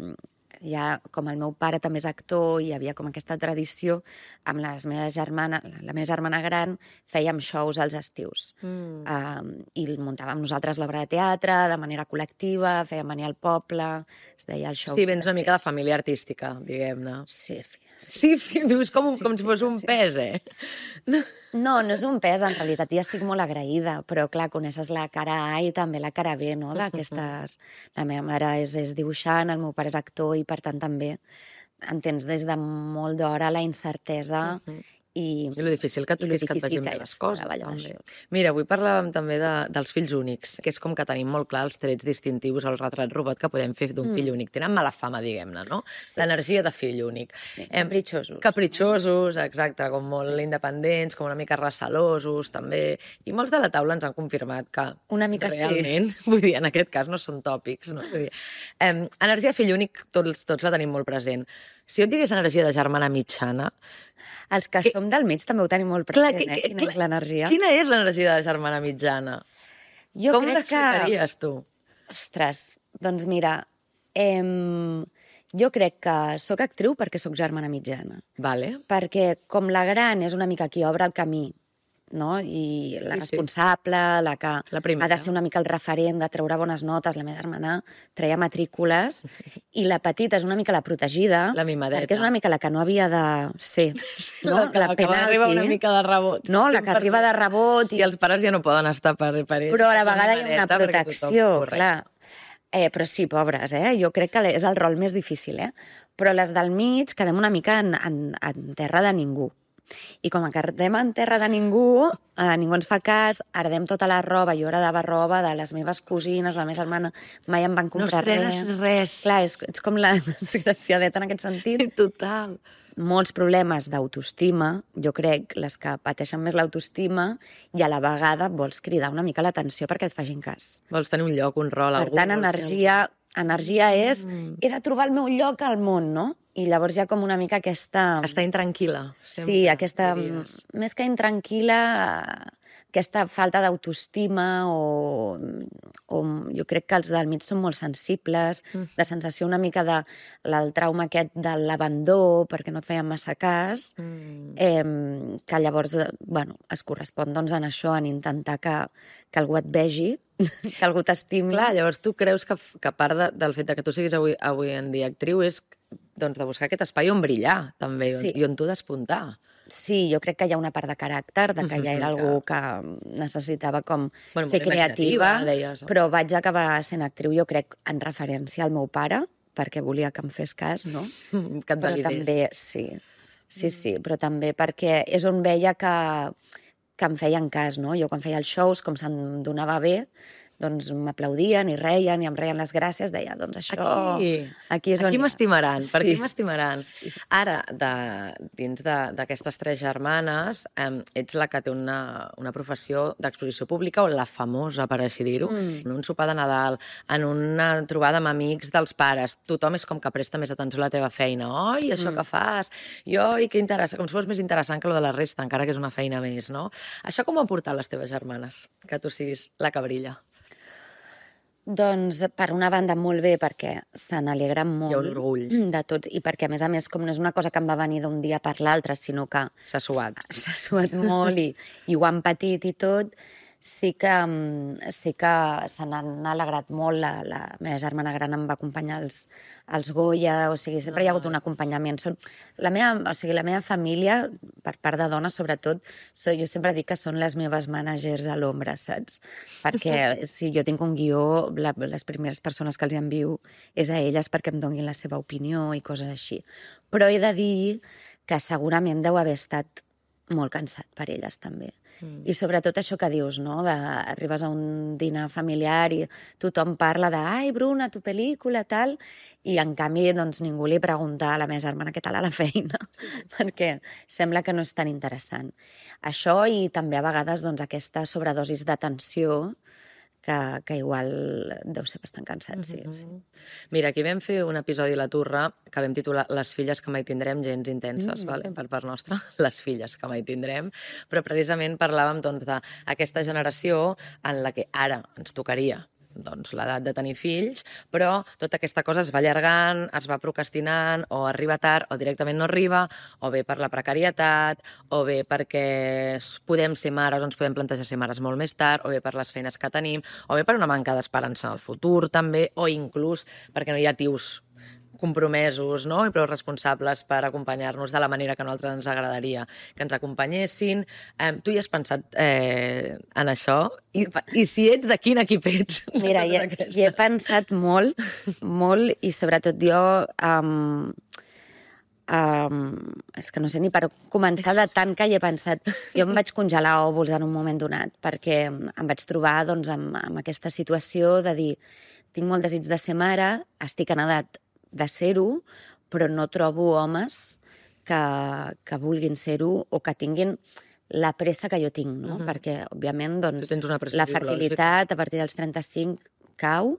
ja, com el meu pare també és actor, i hi havia com aquesta tradició amb les meves germanes, la meva germana gran, fèiem shows als estius. Mm. Uh, I muntàvem nosaltres l'obra de teatre de manera col·lectiva, fèiem venir al poble, es deia el show. Sí, vens una mica de família artística, diguem-ne. Sí, fi. Sí, sí, dius com, sí, com si fos un sí. pes, eh? No, no és un pes, en realitat ja estic molt agraïda, però clar, coneixes la cara A i també la cara B, no?, d'aquestes... La meva mare és, és dibuixant, el meu pare és actor, i per tant també entens des de molt d'hora la incertesa uh -huh. i... I lo difícil que, i que, que et vagin bé les coses. També. Mira, avui parlàvem també de, dels fills únics, que és com que tenim molt clar els trets distintius al retrat robot que podem fer d'un mm. fill únic. Tenen mala fama, diguem-ne, no? Sí. L'energia de fill únic. Sí, capritxosos. Capritxosos, exacte, com molt sí. independents, com una mica recalosos, també. I molts de la taula ens han confirmat que una mica realment, sí. vull dir, en aquest cas no són tòpics, no? Vull dir, eh, energia fill únic tots, tots la tenim molt present. Si jo et digués energia de germana mitjana... Els que, que som del mig també ho tenim molt present, clar, que, eh? Quina clar, és l'energia? Quina és l'energia de germana mitjana? Jo Com que... l'explicaries, tu? Ostres, doncs mira, eh, jo crec que sóc actriu perquè sóc germana mitjana. Vale. Perquè com la gran és una mica qui obre el camí, no? I la sí, responsable, sí. la que la ha de ser una mica el referent de treure bones notes, la meva germana treia matrícules, i la petita és una mica la protegida, la mimadeta, perquè és una mica la que no havia de ser, no? la, la, la que arriba una mica de rebot. No, la que arriba de rebot. I, I els pares ja no poden estar per, per ell. Però a la vegada hi ha una protecció, clar. Eh, però sí, pobres, eh? Jo crec que és el rol més difícil, eh? Però les del mig quedem una mica en, en, en terra de ningú. I com que ardem en terra de ningú, eh, ningú ens fa cas, ardem tota la roba, jo heredava roba de les meves cosines, la meva germana mai em van comprar res. No res. Clar, és, ets com la desgraciadeta en aquest sentit. Total. Molts problemes d'autoestima, jo crec, les que pateixen més l'autoestima, i a la vegada vols cridar una mica l'atenció perquè et facin cas. Vols tenir un lloc, un rol, per algú. Per tant, energia, energia és, mm. he de trobar el meu lloc al món, no? I llavors hi ha com una mica aquesta... Està intranquil·la. Sempre, sí, aquesta... Diries. Més que intranquil·la, aquesta falta d'autoestima o, o jo crec que els del mig són molt sensibles, mm. de sensació una mica de el trauma aquest de l'abandó perquè no et feien massa cas, mm. eh, que llavors, bueno, es correspon doncs en això, en intentar que, que algú et vegi, que algú t'estimi. Clar, llavors tu creus que, que part de, del fet de que tu siguis avui, avui en dia actriu és doncs, de buscar aquest espai on brillar, també, sí. i on tu despuntar. Sí, jo crec que hi ha una part de caràcter, de que ja era algú que necessitava com bueno, ser creativa, deies, no? Però vaig acabar sent actriu, jo crec, en referència al meu pare, perquè volia que em fes cas, no? Que et però validés. També, sí, sí, sí, però també perquè és on veia que, que em feien cas, no? Jo quan feia els shows, com se'm donava bé, doncs m'aplaudien i reien i em reien les gràcies, deia, doncs això... Aquí, aquí, és on aquí hi ha. m'estimaran, per Sí. aquí m'estimaran. Sí. Ara, de, dins de- d'aquestes tres germanes, eh, ets la que té una, una professió d'exposició pública, o la famosa, per així dir-ho, Mm. en un sopar de Nadal, en una trobada amb amics dels pares, tothom és com que presta més atenció a la teva feina. Oi, això Mm. que fas, i oi, que interessant, com si fos més interessant que lo de la resta, encara que és una feina més, no? Això com ho han portat les teves germanes, que tu siguis la que brilla? Doncs, per una banda, molt bé, perquè se n'alegren molt. Hi ha un orgull. De tots, i perquè, a més a més, com no és una cosa que em va venir d'un dia per l'altre, sinó que S'ha suat. s'ha suat molt i, i ho han patit i tot, sí que, mm, sí que se n'han alegrat molt. La, la meva germana gran em va acompanyar als, als Goya, o sigui, sempre hi ha hagut un acompanyament. Són, la, meva, o sigui, la meva família, per part de dones, sobretot, so, jo sempre dic que són les meves mànagers a l'ombra, saps? Perquè si jo tinc un guió, la, les primeres persones que els envio és a elles perquè em donin la seva opinió i coses així. Però he de dir que segurament deu haver estat molt cansat per elles també. Mm. I sobretot això que dius, no? De, arribes a un dinar familiar i tothom parla de «Ai, Bruna, tu pel·lícula», tal, i en canvi doncs, ningú li pregunta a la meva germana què tal a la feina, perquè sembla que no és tan interessant. Això i també a vegades doncs, aquesta sobredosis d'atenció que, que igual deu ser bastant cansat, sí, sí. Mira, aquí vam fer un episodi a la Turra que vam titular Les filles que mai tindrem, gens intenses, Mm. vale? Per part nostra, les filles que mai tindrem, però precisament parlàvem doncs, d'aquesta generació en la que ara ens tocaria doncs, l'edat de tenir fills, però tota aquesta cosa es va allargant, es va procrastinant, o arriba tard, o directament no arriba, o bé per la precarietat, o bé perquè podem ser mares, o ens podem plantejar ser mares molt més tard, o bé per les feines que tenim, o bé per una manca d'esperança en el futur, també, o inclús perquè no hi ha tios compromesos, no? I prou responsables per acompanyar-nos de la manera que a nosaltres ens agradaria que ens acompanyessin. Eh, tu hi has pensat eh, en això? I, I si ets, de quin equip ets? Mira, hi, he- hi he pensat molt, molt, i sobretot jo... Um, um, és que no sé ni per començar de tant que hi he pensat. Jo em vaig congelar òvuls en un moment donat, perquè em vaig trobar doncs, amb, amb aquesta situació de dir tinc molt desig de ser mare, estic en edat de ser-ho, però no trobo homes que, que vulguin ser-ho o que tinguin la pressa que jo tinc, no? Mhm. Perquè, òbviament, doncs, Tu tens una pressa la biològica. fertilitat a partir dels trenta-cinc cau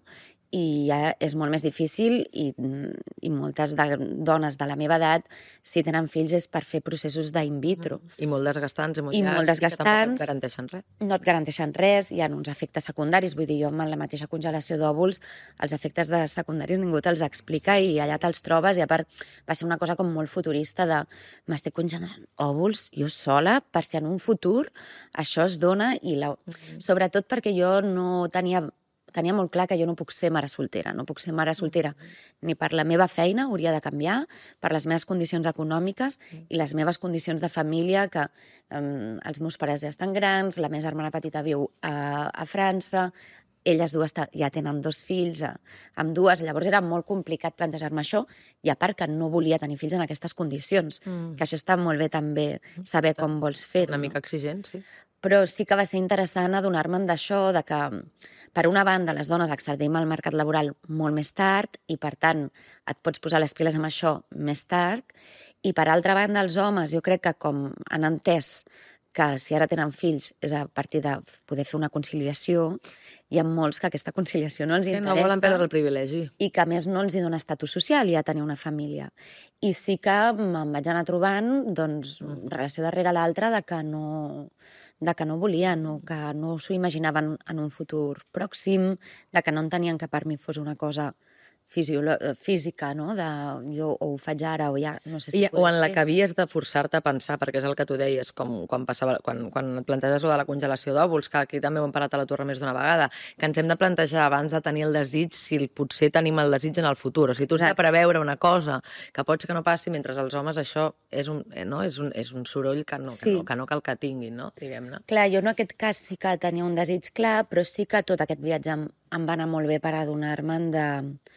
i ja és molt més difícil i, i moltes de, dones de la meva edat, si tenen fills, és per fer processos d'in vitro. I molt desgastants i molt, I molt llargs, desgastants. que tampoc et garanteixen res. No et garanteixen res, hi ha uns efectes secundaris, vull dir, jo amb la mateixa congelació d'òvuls, els efectes de secundaris ningú te'ls explica i allà te'ls trobes, i a part va ser una cosa com molt futurista de m'estic congelant òvuls jo sola per si en un futur això es dona, i la... mm-hmm. sobretot perquè jo no tenia tenia molt clar que jo no puc ser mare soltera, no puc ser mare soltera ni per la meva feina, hauria de canviar, per les meves condicions econòmiques i les meves condicions de família, que um, els meus pares ja estan grans, la meva germana petita viu a, a França, elles dues ja tenen dos fills, amb dues, llavors era molt complicat plantejar-me això, i a part que no volia tenir fills en aquestes condicions, mm. que això està molt bé també, saber com vols fer-ho. Una mica exigent, sí. Però sí que va ser interessant adonar-me'n d'això, de que, per una banda, les dones accedim al mercat laboral molt més tard i, per tant, et pots posar les piles amb això més tard, i, per altra banda, els homes, jo crec que com han entès que si ara tenen fills és a partir de poder fer una conciliació, hi ha molts que aquesta conciliació no els Que interessa. no volen perdre el privilegi. I que, a més, no els hi dona estatus social ja tenir una família. I sí que me'n vaig anar trobant, doncs, relació darrere l'altra, de que no de que no volien, o que no s'ho imaginaven en un futur pròxim, de que no entenien que per mi fos una cosa fisiolo... física, no? De jo o ho faig ara o ja no sé si I, ho o podré en la fer. que havies de forçar-te a pensar, perquè és el que tu deies, com quan, passava, quan, quan et planteges lo de la congelació d'òvuls, que aquí també ho hem parlat a la Torre més d'una vegada, que ens hem de plantejar abans de tenir el desig si potser tenim el desig en el futur. O sigui, tu has de Exacte. preveure una cosa que pot ser que no passi, mentre els homes això és un, eh, no? és un, és un soroll que no, que, Sí. no, que no cal que tinguin, no? Diguem-ne. Clar, jo en aquest cas sí que tenia un desig clar, però sí que tot aquest viatge em, em va anar molt bé per adonar-me'n de,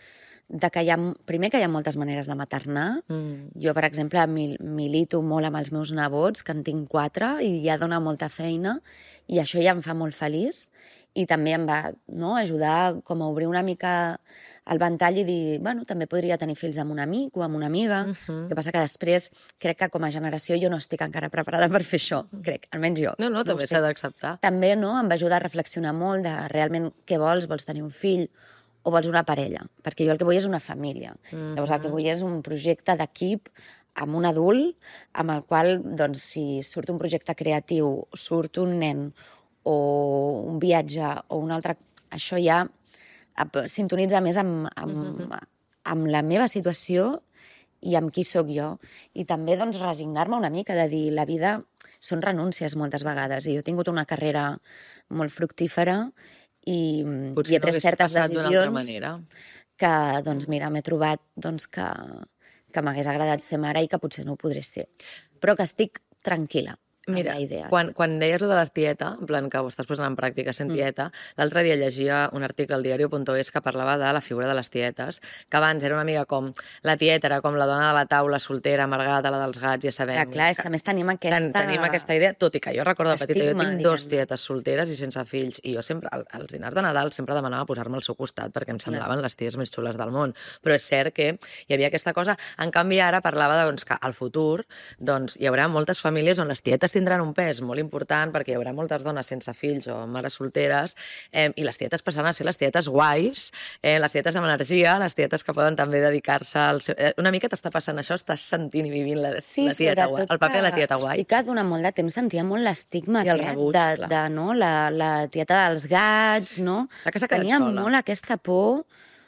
de que hi ha, primer que hi ha moltes maneres de maternar. Mm. Jo, per exemple, mil, milito molt amb els meus nebots, que en tinc quatre, i ja dona molta feina, i això ja em fa molt feliç. i també em va no, ajudar com a obrir una mica el ventall i dir, bueno, també podria tenir fills amb un amic o amb una amiga. Uh -huh. El que passa que després crec que com a generació jo no estic encara preparada per fer això, crec, almenys jo. No, no, també s'ha d'acceptar. També no, em va ajudar a reflexionar molt de realment què vols, vols tenir un fill o vols una parella, perquè jo el que vull és una família. Uh -huh. Llavors el que vull és un projecte d'equip amb un adult, amb el qual, doncs, si surt un projecte creatiu, surt un nen o un viatge o un altre, això ja sintonitza més amb, amb, uh-huh. amb la meva situació i amb qui sóc jo. I també doncs, resignar-me una mica de dir la vida són renúncies moltes vegades. I jo he tingut una carrera molt fructífera i, i he pres certes decisions que, doncs, mira, m'he trobat doncs, que, que m'hagués agradat ser mare i que potser no ho podré ser. Però que estic tranquil·la. Mira, quan, quan deies lo de la tieta, en plan que ho estàs posant en pràctica sent tieta, mm. l'altre dia llegia un article al diario punto es que parlava de la figura de les tietes, que abans era una mica com la tieta, era com la dona de la taula soltera, amargada, la dels gats, ja sabem. Clar, clar, és que a més tenim aquesta... Ten, tenim aquesta idea, tot i que jo recordo de petita, jo tinc dos tietes solteres i sense fills, i jo sempre, als dinars de Nadal, sempre demanava posar-me al seu costat, perquè em semblaven no. les ties més xules del món. Però és cert que hi havia aquesta cosa. En canvi, ara parlava doncs, que al futur doncs, hi haurà moltes famílies on les tietes tindran un pes molt important perquè hi haurà moltes dones sense fills o mares solteres eh, i les tietes passaran a ser les tietes guais, eh, les tietes amb energia, les tietes que poden també dedicar-se al seu... Eh, una mica t'està passant això, estàs sentint i vivint la, sí, la tieta guai, el paper de la tieta guai. Sí, que durant molt de temps sentia molt l'estigma aquest rebuig, de, de no, la, la tieta dels gats, no? La que s'ha quedat Tenia sola. molt aquesta por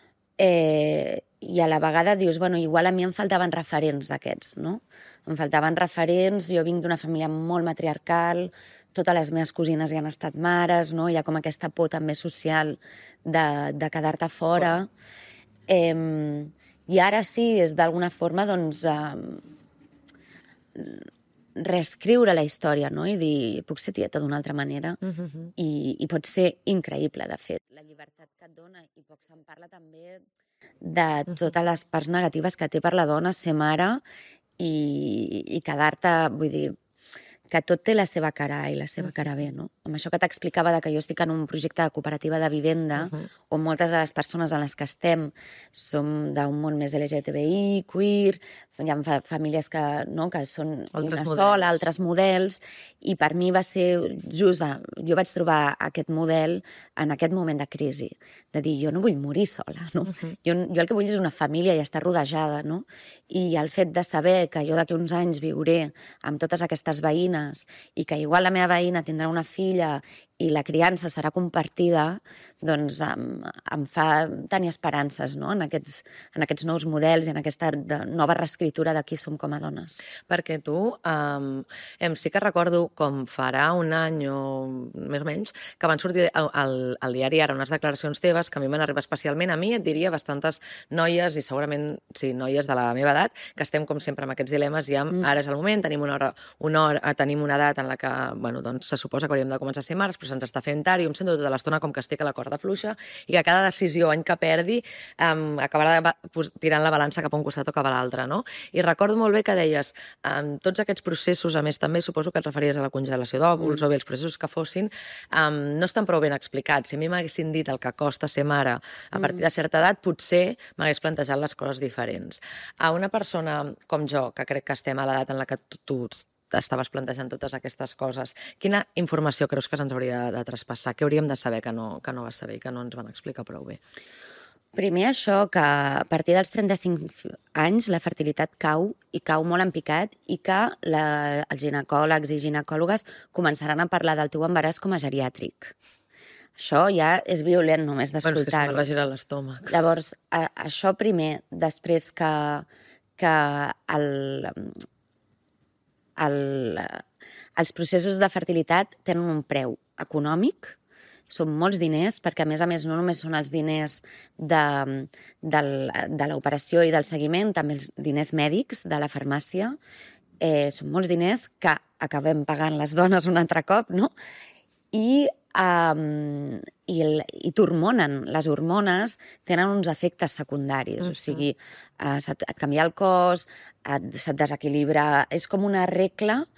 eh, i a la vegada dius, bueno, igual a mi em faltaven referents d'aquests, no? Em faltaven referents, jo vinc d'una família molt matriarcal, totes les meves cosines hi han estat mares, no? Hi ha com aquesta por també social de, de quedar-te fora. Eh, I ara sí, és d'alguna forma, doncs, eh, reescriure la història, no? I dir, puc ser tieta d'una altra manera uh-huh. i, i pot ser increïble, de fet. La llibertat que et dona, i poc se'n parla també de totes les parts negatives que té per la dona ser mare i, i quedar-te, vull dir, que tot té la seva cara A i la seva cara B, no? Amb això que t'explicava de que jo estic en un projecte de cooperativa de vivenda, uh-huh. on moltes de les persones en les que estem som d'un món més L G T B I, queer, hi ha famílies que, no, que són altres una models. sola, altres models, i per mi va ser just, de, jo vaig trobar aquest model en aquest moment de crisi, de dir, jo no vull morir sola, no? Uh-huh. jo, jo el que vull és una família i estar rodejada, no? I el fet de saber que jo d'aquí uns anys viuré amb totes aquestes veïnes i que igual la meva veïna tindrà una filla i la criança serà compartida, doncs em, em fa tenir esperances, no? en, aquests, en aquests nous models i en aquesta nova reescriptura de qui som com a dones. Perquè tu, um, em, sí que recordo com farà un any o més o menys, que van sortir al, al, al diari ara unes declaracions teves que a mi m'han arribat especialment, a mi et diria bastantes noies, i segurament sí, noies de la meva edat, que estem com sempre amb aquests dilemes i amb, mm. ara és el moment, tenim una, hora, una hora, tenim una edat en la que bueno, doncs, se suposa que hauríem de començar a ser mares, però se'ns està fent tard i em sento tota l'estona com que estic a la corda fluixa i que cada decisió, any que perdi, um, acabarà tirant la balança cap a un costat o cap a l'altre, no? I recordo molt bé que deies, um, tots aquests processos, a més també suposo que et referies a la congelació d'òvuls mm. o bé els processos que fossin, um, no estan prou ben explicats. Si a mi m'haguessin dit el que costa ser mare a partir de certa edat, potser m'hagués plantejat les coses diferents. A una persona com jo, que crec que estem a l'edat en la que tu, tu estaves plantejant totes aquestes coses, quina informació creus que se'ns hauria de traspassar? Què hauríem de saber que no, que no vas saber i que no ens van explicar prou bé? Primer això, que a partir dels trenta-cinc anys la fertilitat cau, i cau molt en picat, i que la, els ginecòlegs i ginecòlogues començaran a parlar del teu embaràs com a geriàtric. Això ja és violent només d'escoltar-ho. Bueno, és que se m'ha regirat l'estómac. Llavors, a, això primer, després que, que el, el, els processos de fertilitat tenen un preu econòmic, són molts diners, perquè a més a més no només són els diners de, de, de l'operació i del seguiment, també els diners mèdics de la farmàcia, eh, són molts diners que acabem pagant les dones un altre cop, no? I Um, i, el, i t'hormonen. Les hormones tenen uns efectes secundaris, uh-huh. o sigui, uh, et canvia el cos, et, se't desequilibra, és com una regla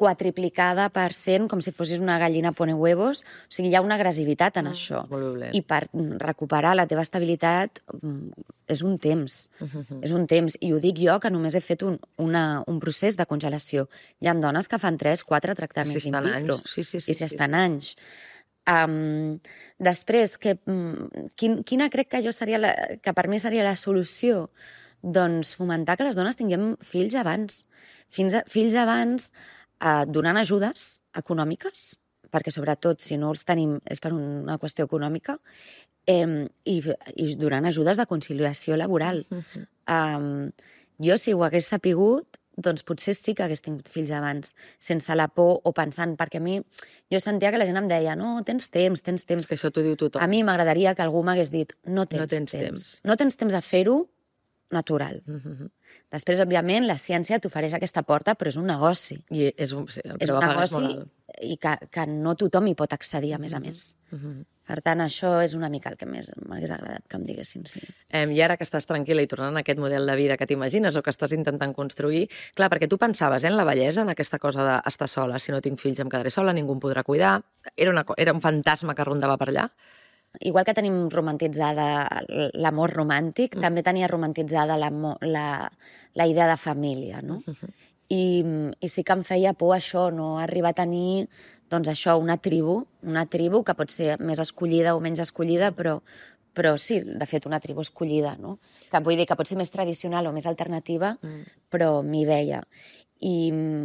quadriplicada per cent, com si fossis una gallina pone huevos. O sigui, hi ha una agressivitat en això. molt violent. I per recuperar la teva estabilitat és un temps. És un temps. I ho dic jo, que només he fet un, una, un procés de congelació. Hi ha dones que fan tres, quatre tractaments Si in estan vitro. anys. Sí, sí, sí, I si sí. estan anys. Um, després, que, quin, quina crec que jo seria la, que per mi seria la solució? Doncs fomentar que les dones tinguem fills abans. Fins a, fills abans eh, donant ajudes econòmiques, perquè sobretot si no els tenim és per una qüestió econòmica, eh, i, i donant ajudes de conciliació laboral. Uh-huh. um, jo, si ho hagués sapigut, doncs potser sí que hagués tingut fills abans, sense la por o pensant, perquè a mi, jo sentia que la gent em deia, no, tens temps, tens temps. Que això t'ho diu tothom. A mi m'agradaria que algú m'hagués dit, no tens, No tens temps. temps. No tens temps a fer-ho natural. Mhm. Després, òbviament, la ciència t'ofereix aquesta porta, però és un negoci. I és un, sí, el És preu un a pagar és negoci molt alt. i que, que no tothom hi pot accedir, a més a més. Mhm. Per tant, això és una mica el que més m'hagués agradat que em diguessin, sí. Em, I ara que estàs tranquil·la i tornant a aquest model de vida que t'imagines o que estàs intentant construir, clar, perquè tu pensaves eh, en la bellesa, en aquesta cosa d'estar sola, si no tinc fills em quedaré sola, ningú em podrà cuidar, era, una, co- era un fantasma que rondava per allà? Igual que tenim romantitzada l'amor romàntic, mm. també tenia romantitzada la, la, la idea de família, no? Mm-hmm. I, I sí que em feia por això, no arribar a tenir, doncs això, una tribu, una tribu que pot ser més escollida o menys escollida, però, però sí, de fet, una tribu escollida, no? Que vull dir que pot ser més tradicional o més alternativa, mm. però m'hi veia. I,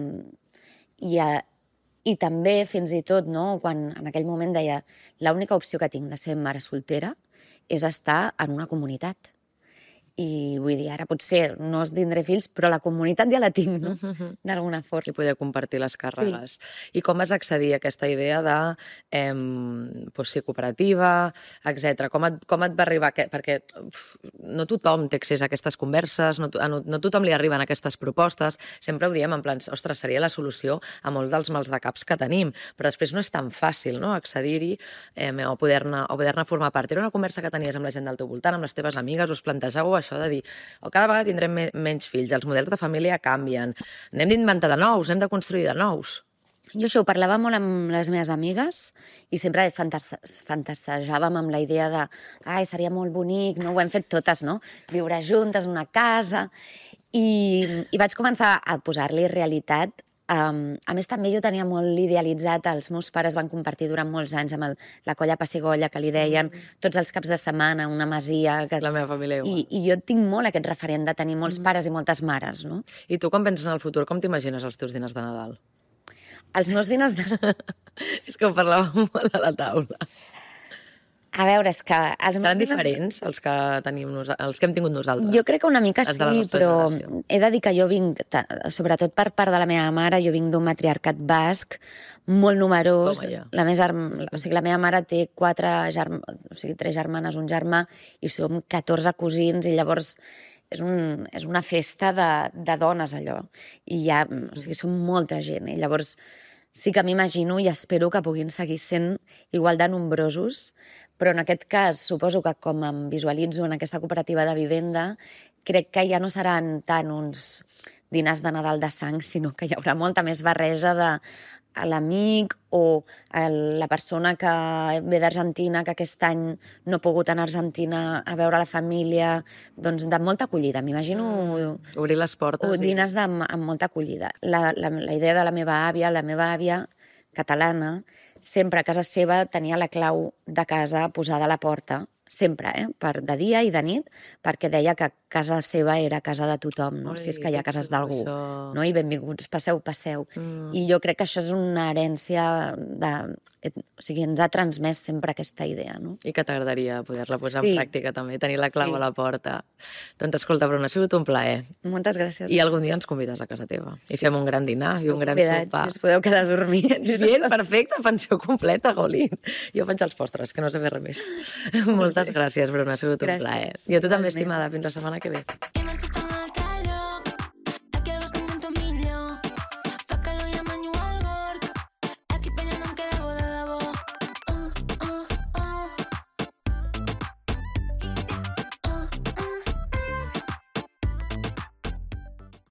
i, a, I també, fins i tot, no, quan en aquell moment deia l'única opció que tinc de ser mare soltera és estar en una comunitat. I vull dir, ara potser no es tindré fills, però la comunitat ja la tinc, no? Mhm. D'alguna forma. I poder compartir les càrregues. Sí. I com vas accedir a aquesta idea de eh, pues, ser cooperativa, etcètera. Com, et, com et va arribar? Aquest, perquè uf, no tothom té accés a aquestes converses, no, no, no tothom li arriben aquestes propostes. Sempre ho diem en plan, ostres, seria la solució a molts dels mals de caps que tenim, però després no és tan fàcil, no?, accedir-hi eh, o poder-ne o poder-ne formar part. Era una conversa que tenies amb la gent del teu voltant, amb les teves amigues, us plantejàveu això de dir, o cada vegada tindrem me menys fills, els models de família canvien, n'hem d'inventar de nous, hem de construir de nous. Jo això ho parlava molt amb les meves amigues i sempre fantas fantasejàvem amb la idea de ai, seria molt bonic, no? Ho hem fet totes, no? Viure juntes en una casa. I, i vaig començar a posar-li realitat. Um, a més, també jo tenia molt idealitzat, els meus pares van compartir durant molts anys amb el, la colla Pessigolles, que li deien, tots els caps de setmana, una masia... Que... La meva família igual. I, I jo tinc molt aquest referent de tenir molts pares i moltes mares, no? I tu, quan penses en el futur, com t'imagines els teus diners de Nadal? Els meus diners de... És que ho parlàvem molt a la taula. A veure, és que... Els meus Seran diners... diferents els que, tenim nos... els que hem tingut nosaltres? Jo crec que una mica sí, Els de la nostra però generació. he de dir que jo vinc, sobretot per part de la meva mare, jo vinc d'un matriarcat basc molt numerós. Toma ja. La, més arm... o sigui, la meva mare té quatre germ... o sigui, tres germanes, un germà, i som catorze cosins, i llavors és, un... és una festa de, de dones, allò. I ja, o sigui, som molta gent, i llavors sí que m'imagino i espero que puguin seguir sent igual de nombrosos, però en aquest cas suposo que com em visualitzo en aquesta cooperativa de vivenda, crec que ja no seran tant uns dinars de Nadal de sang, sinó que hi haurà molta més barreja de l'amic o la persona que ve d'Argentina, que aquest any no ha pogut anar a Argentina a veure la família, doncs de molta acollida. M'imagino... Mm, obrir les portes. O dinars de, amb molta acollida. La, la, la idea de la meva àvia, la meva àvia catalana, sempre a casa seva tenia la clau de casa posada a la porta, sempre, eh? Per de dia i de nit, perquè deia que casa seva era casa de tothom, no? Ai, Si és que hi ha que cases xulo, d'algú, això. no? I benvinguts, passeu, passeu. Mm. I jo crec que això és una herència de... O sigui, ens ha transmès sempre aquesta idea, no? I que t'agradaria poder-la posar Sí. en pràctica també, tenir la clau Sí. a la porta. Doncs escolta, Bruna, ha sigut un plaer. Moltes gràcies. I algun dia ens convides a casa teva. I fem un gran dinar i un gran Convidats, sopar. si us podeu quedar a dormir. Bien, perfecte, pensió completa, Golín. Jo faig els postres, que no sé fer res més. Moltes gràcies, Bruna, ha sigut un Gràcies. plaer. I a tu també, Igualment. estimada. Fins la setmana que ve. Hemos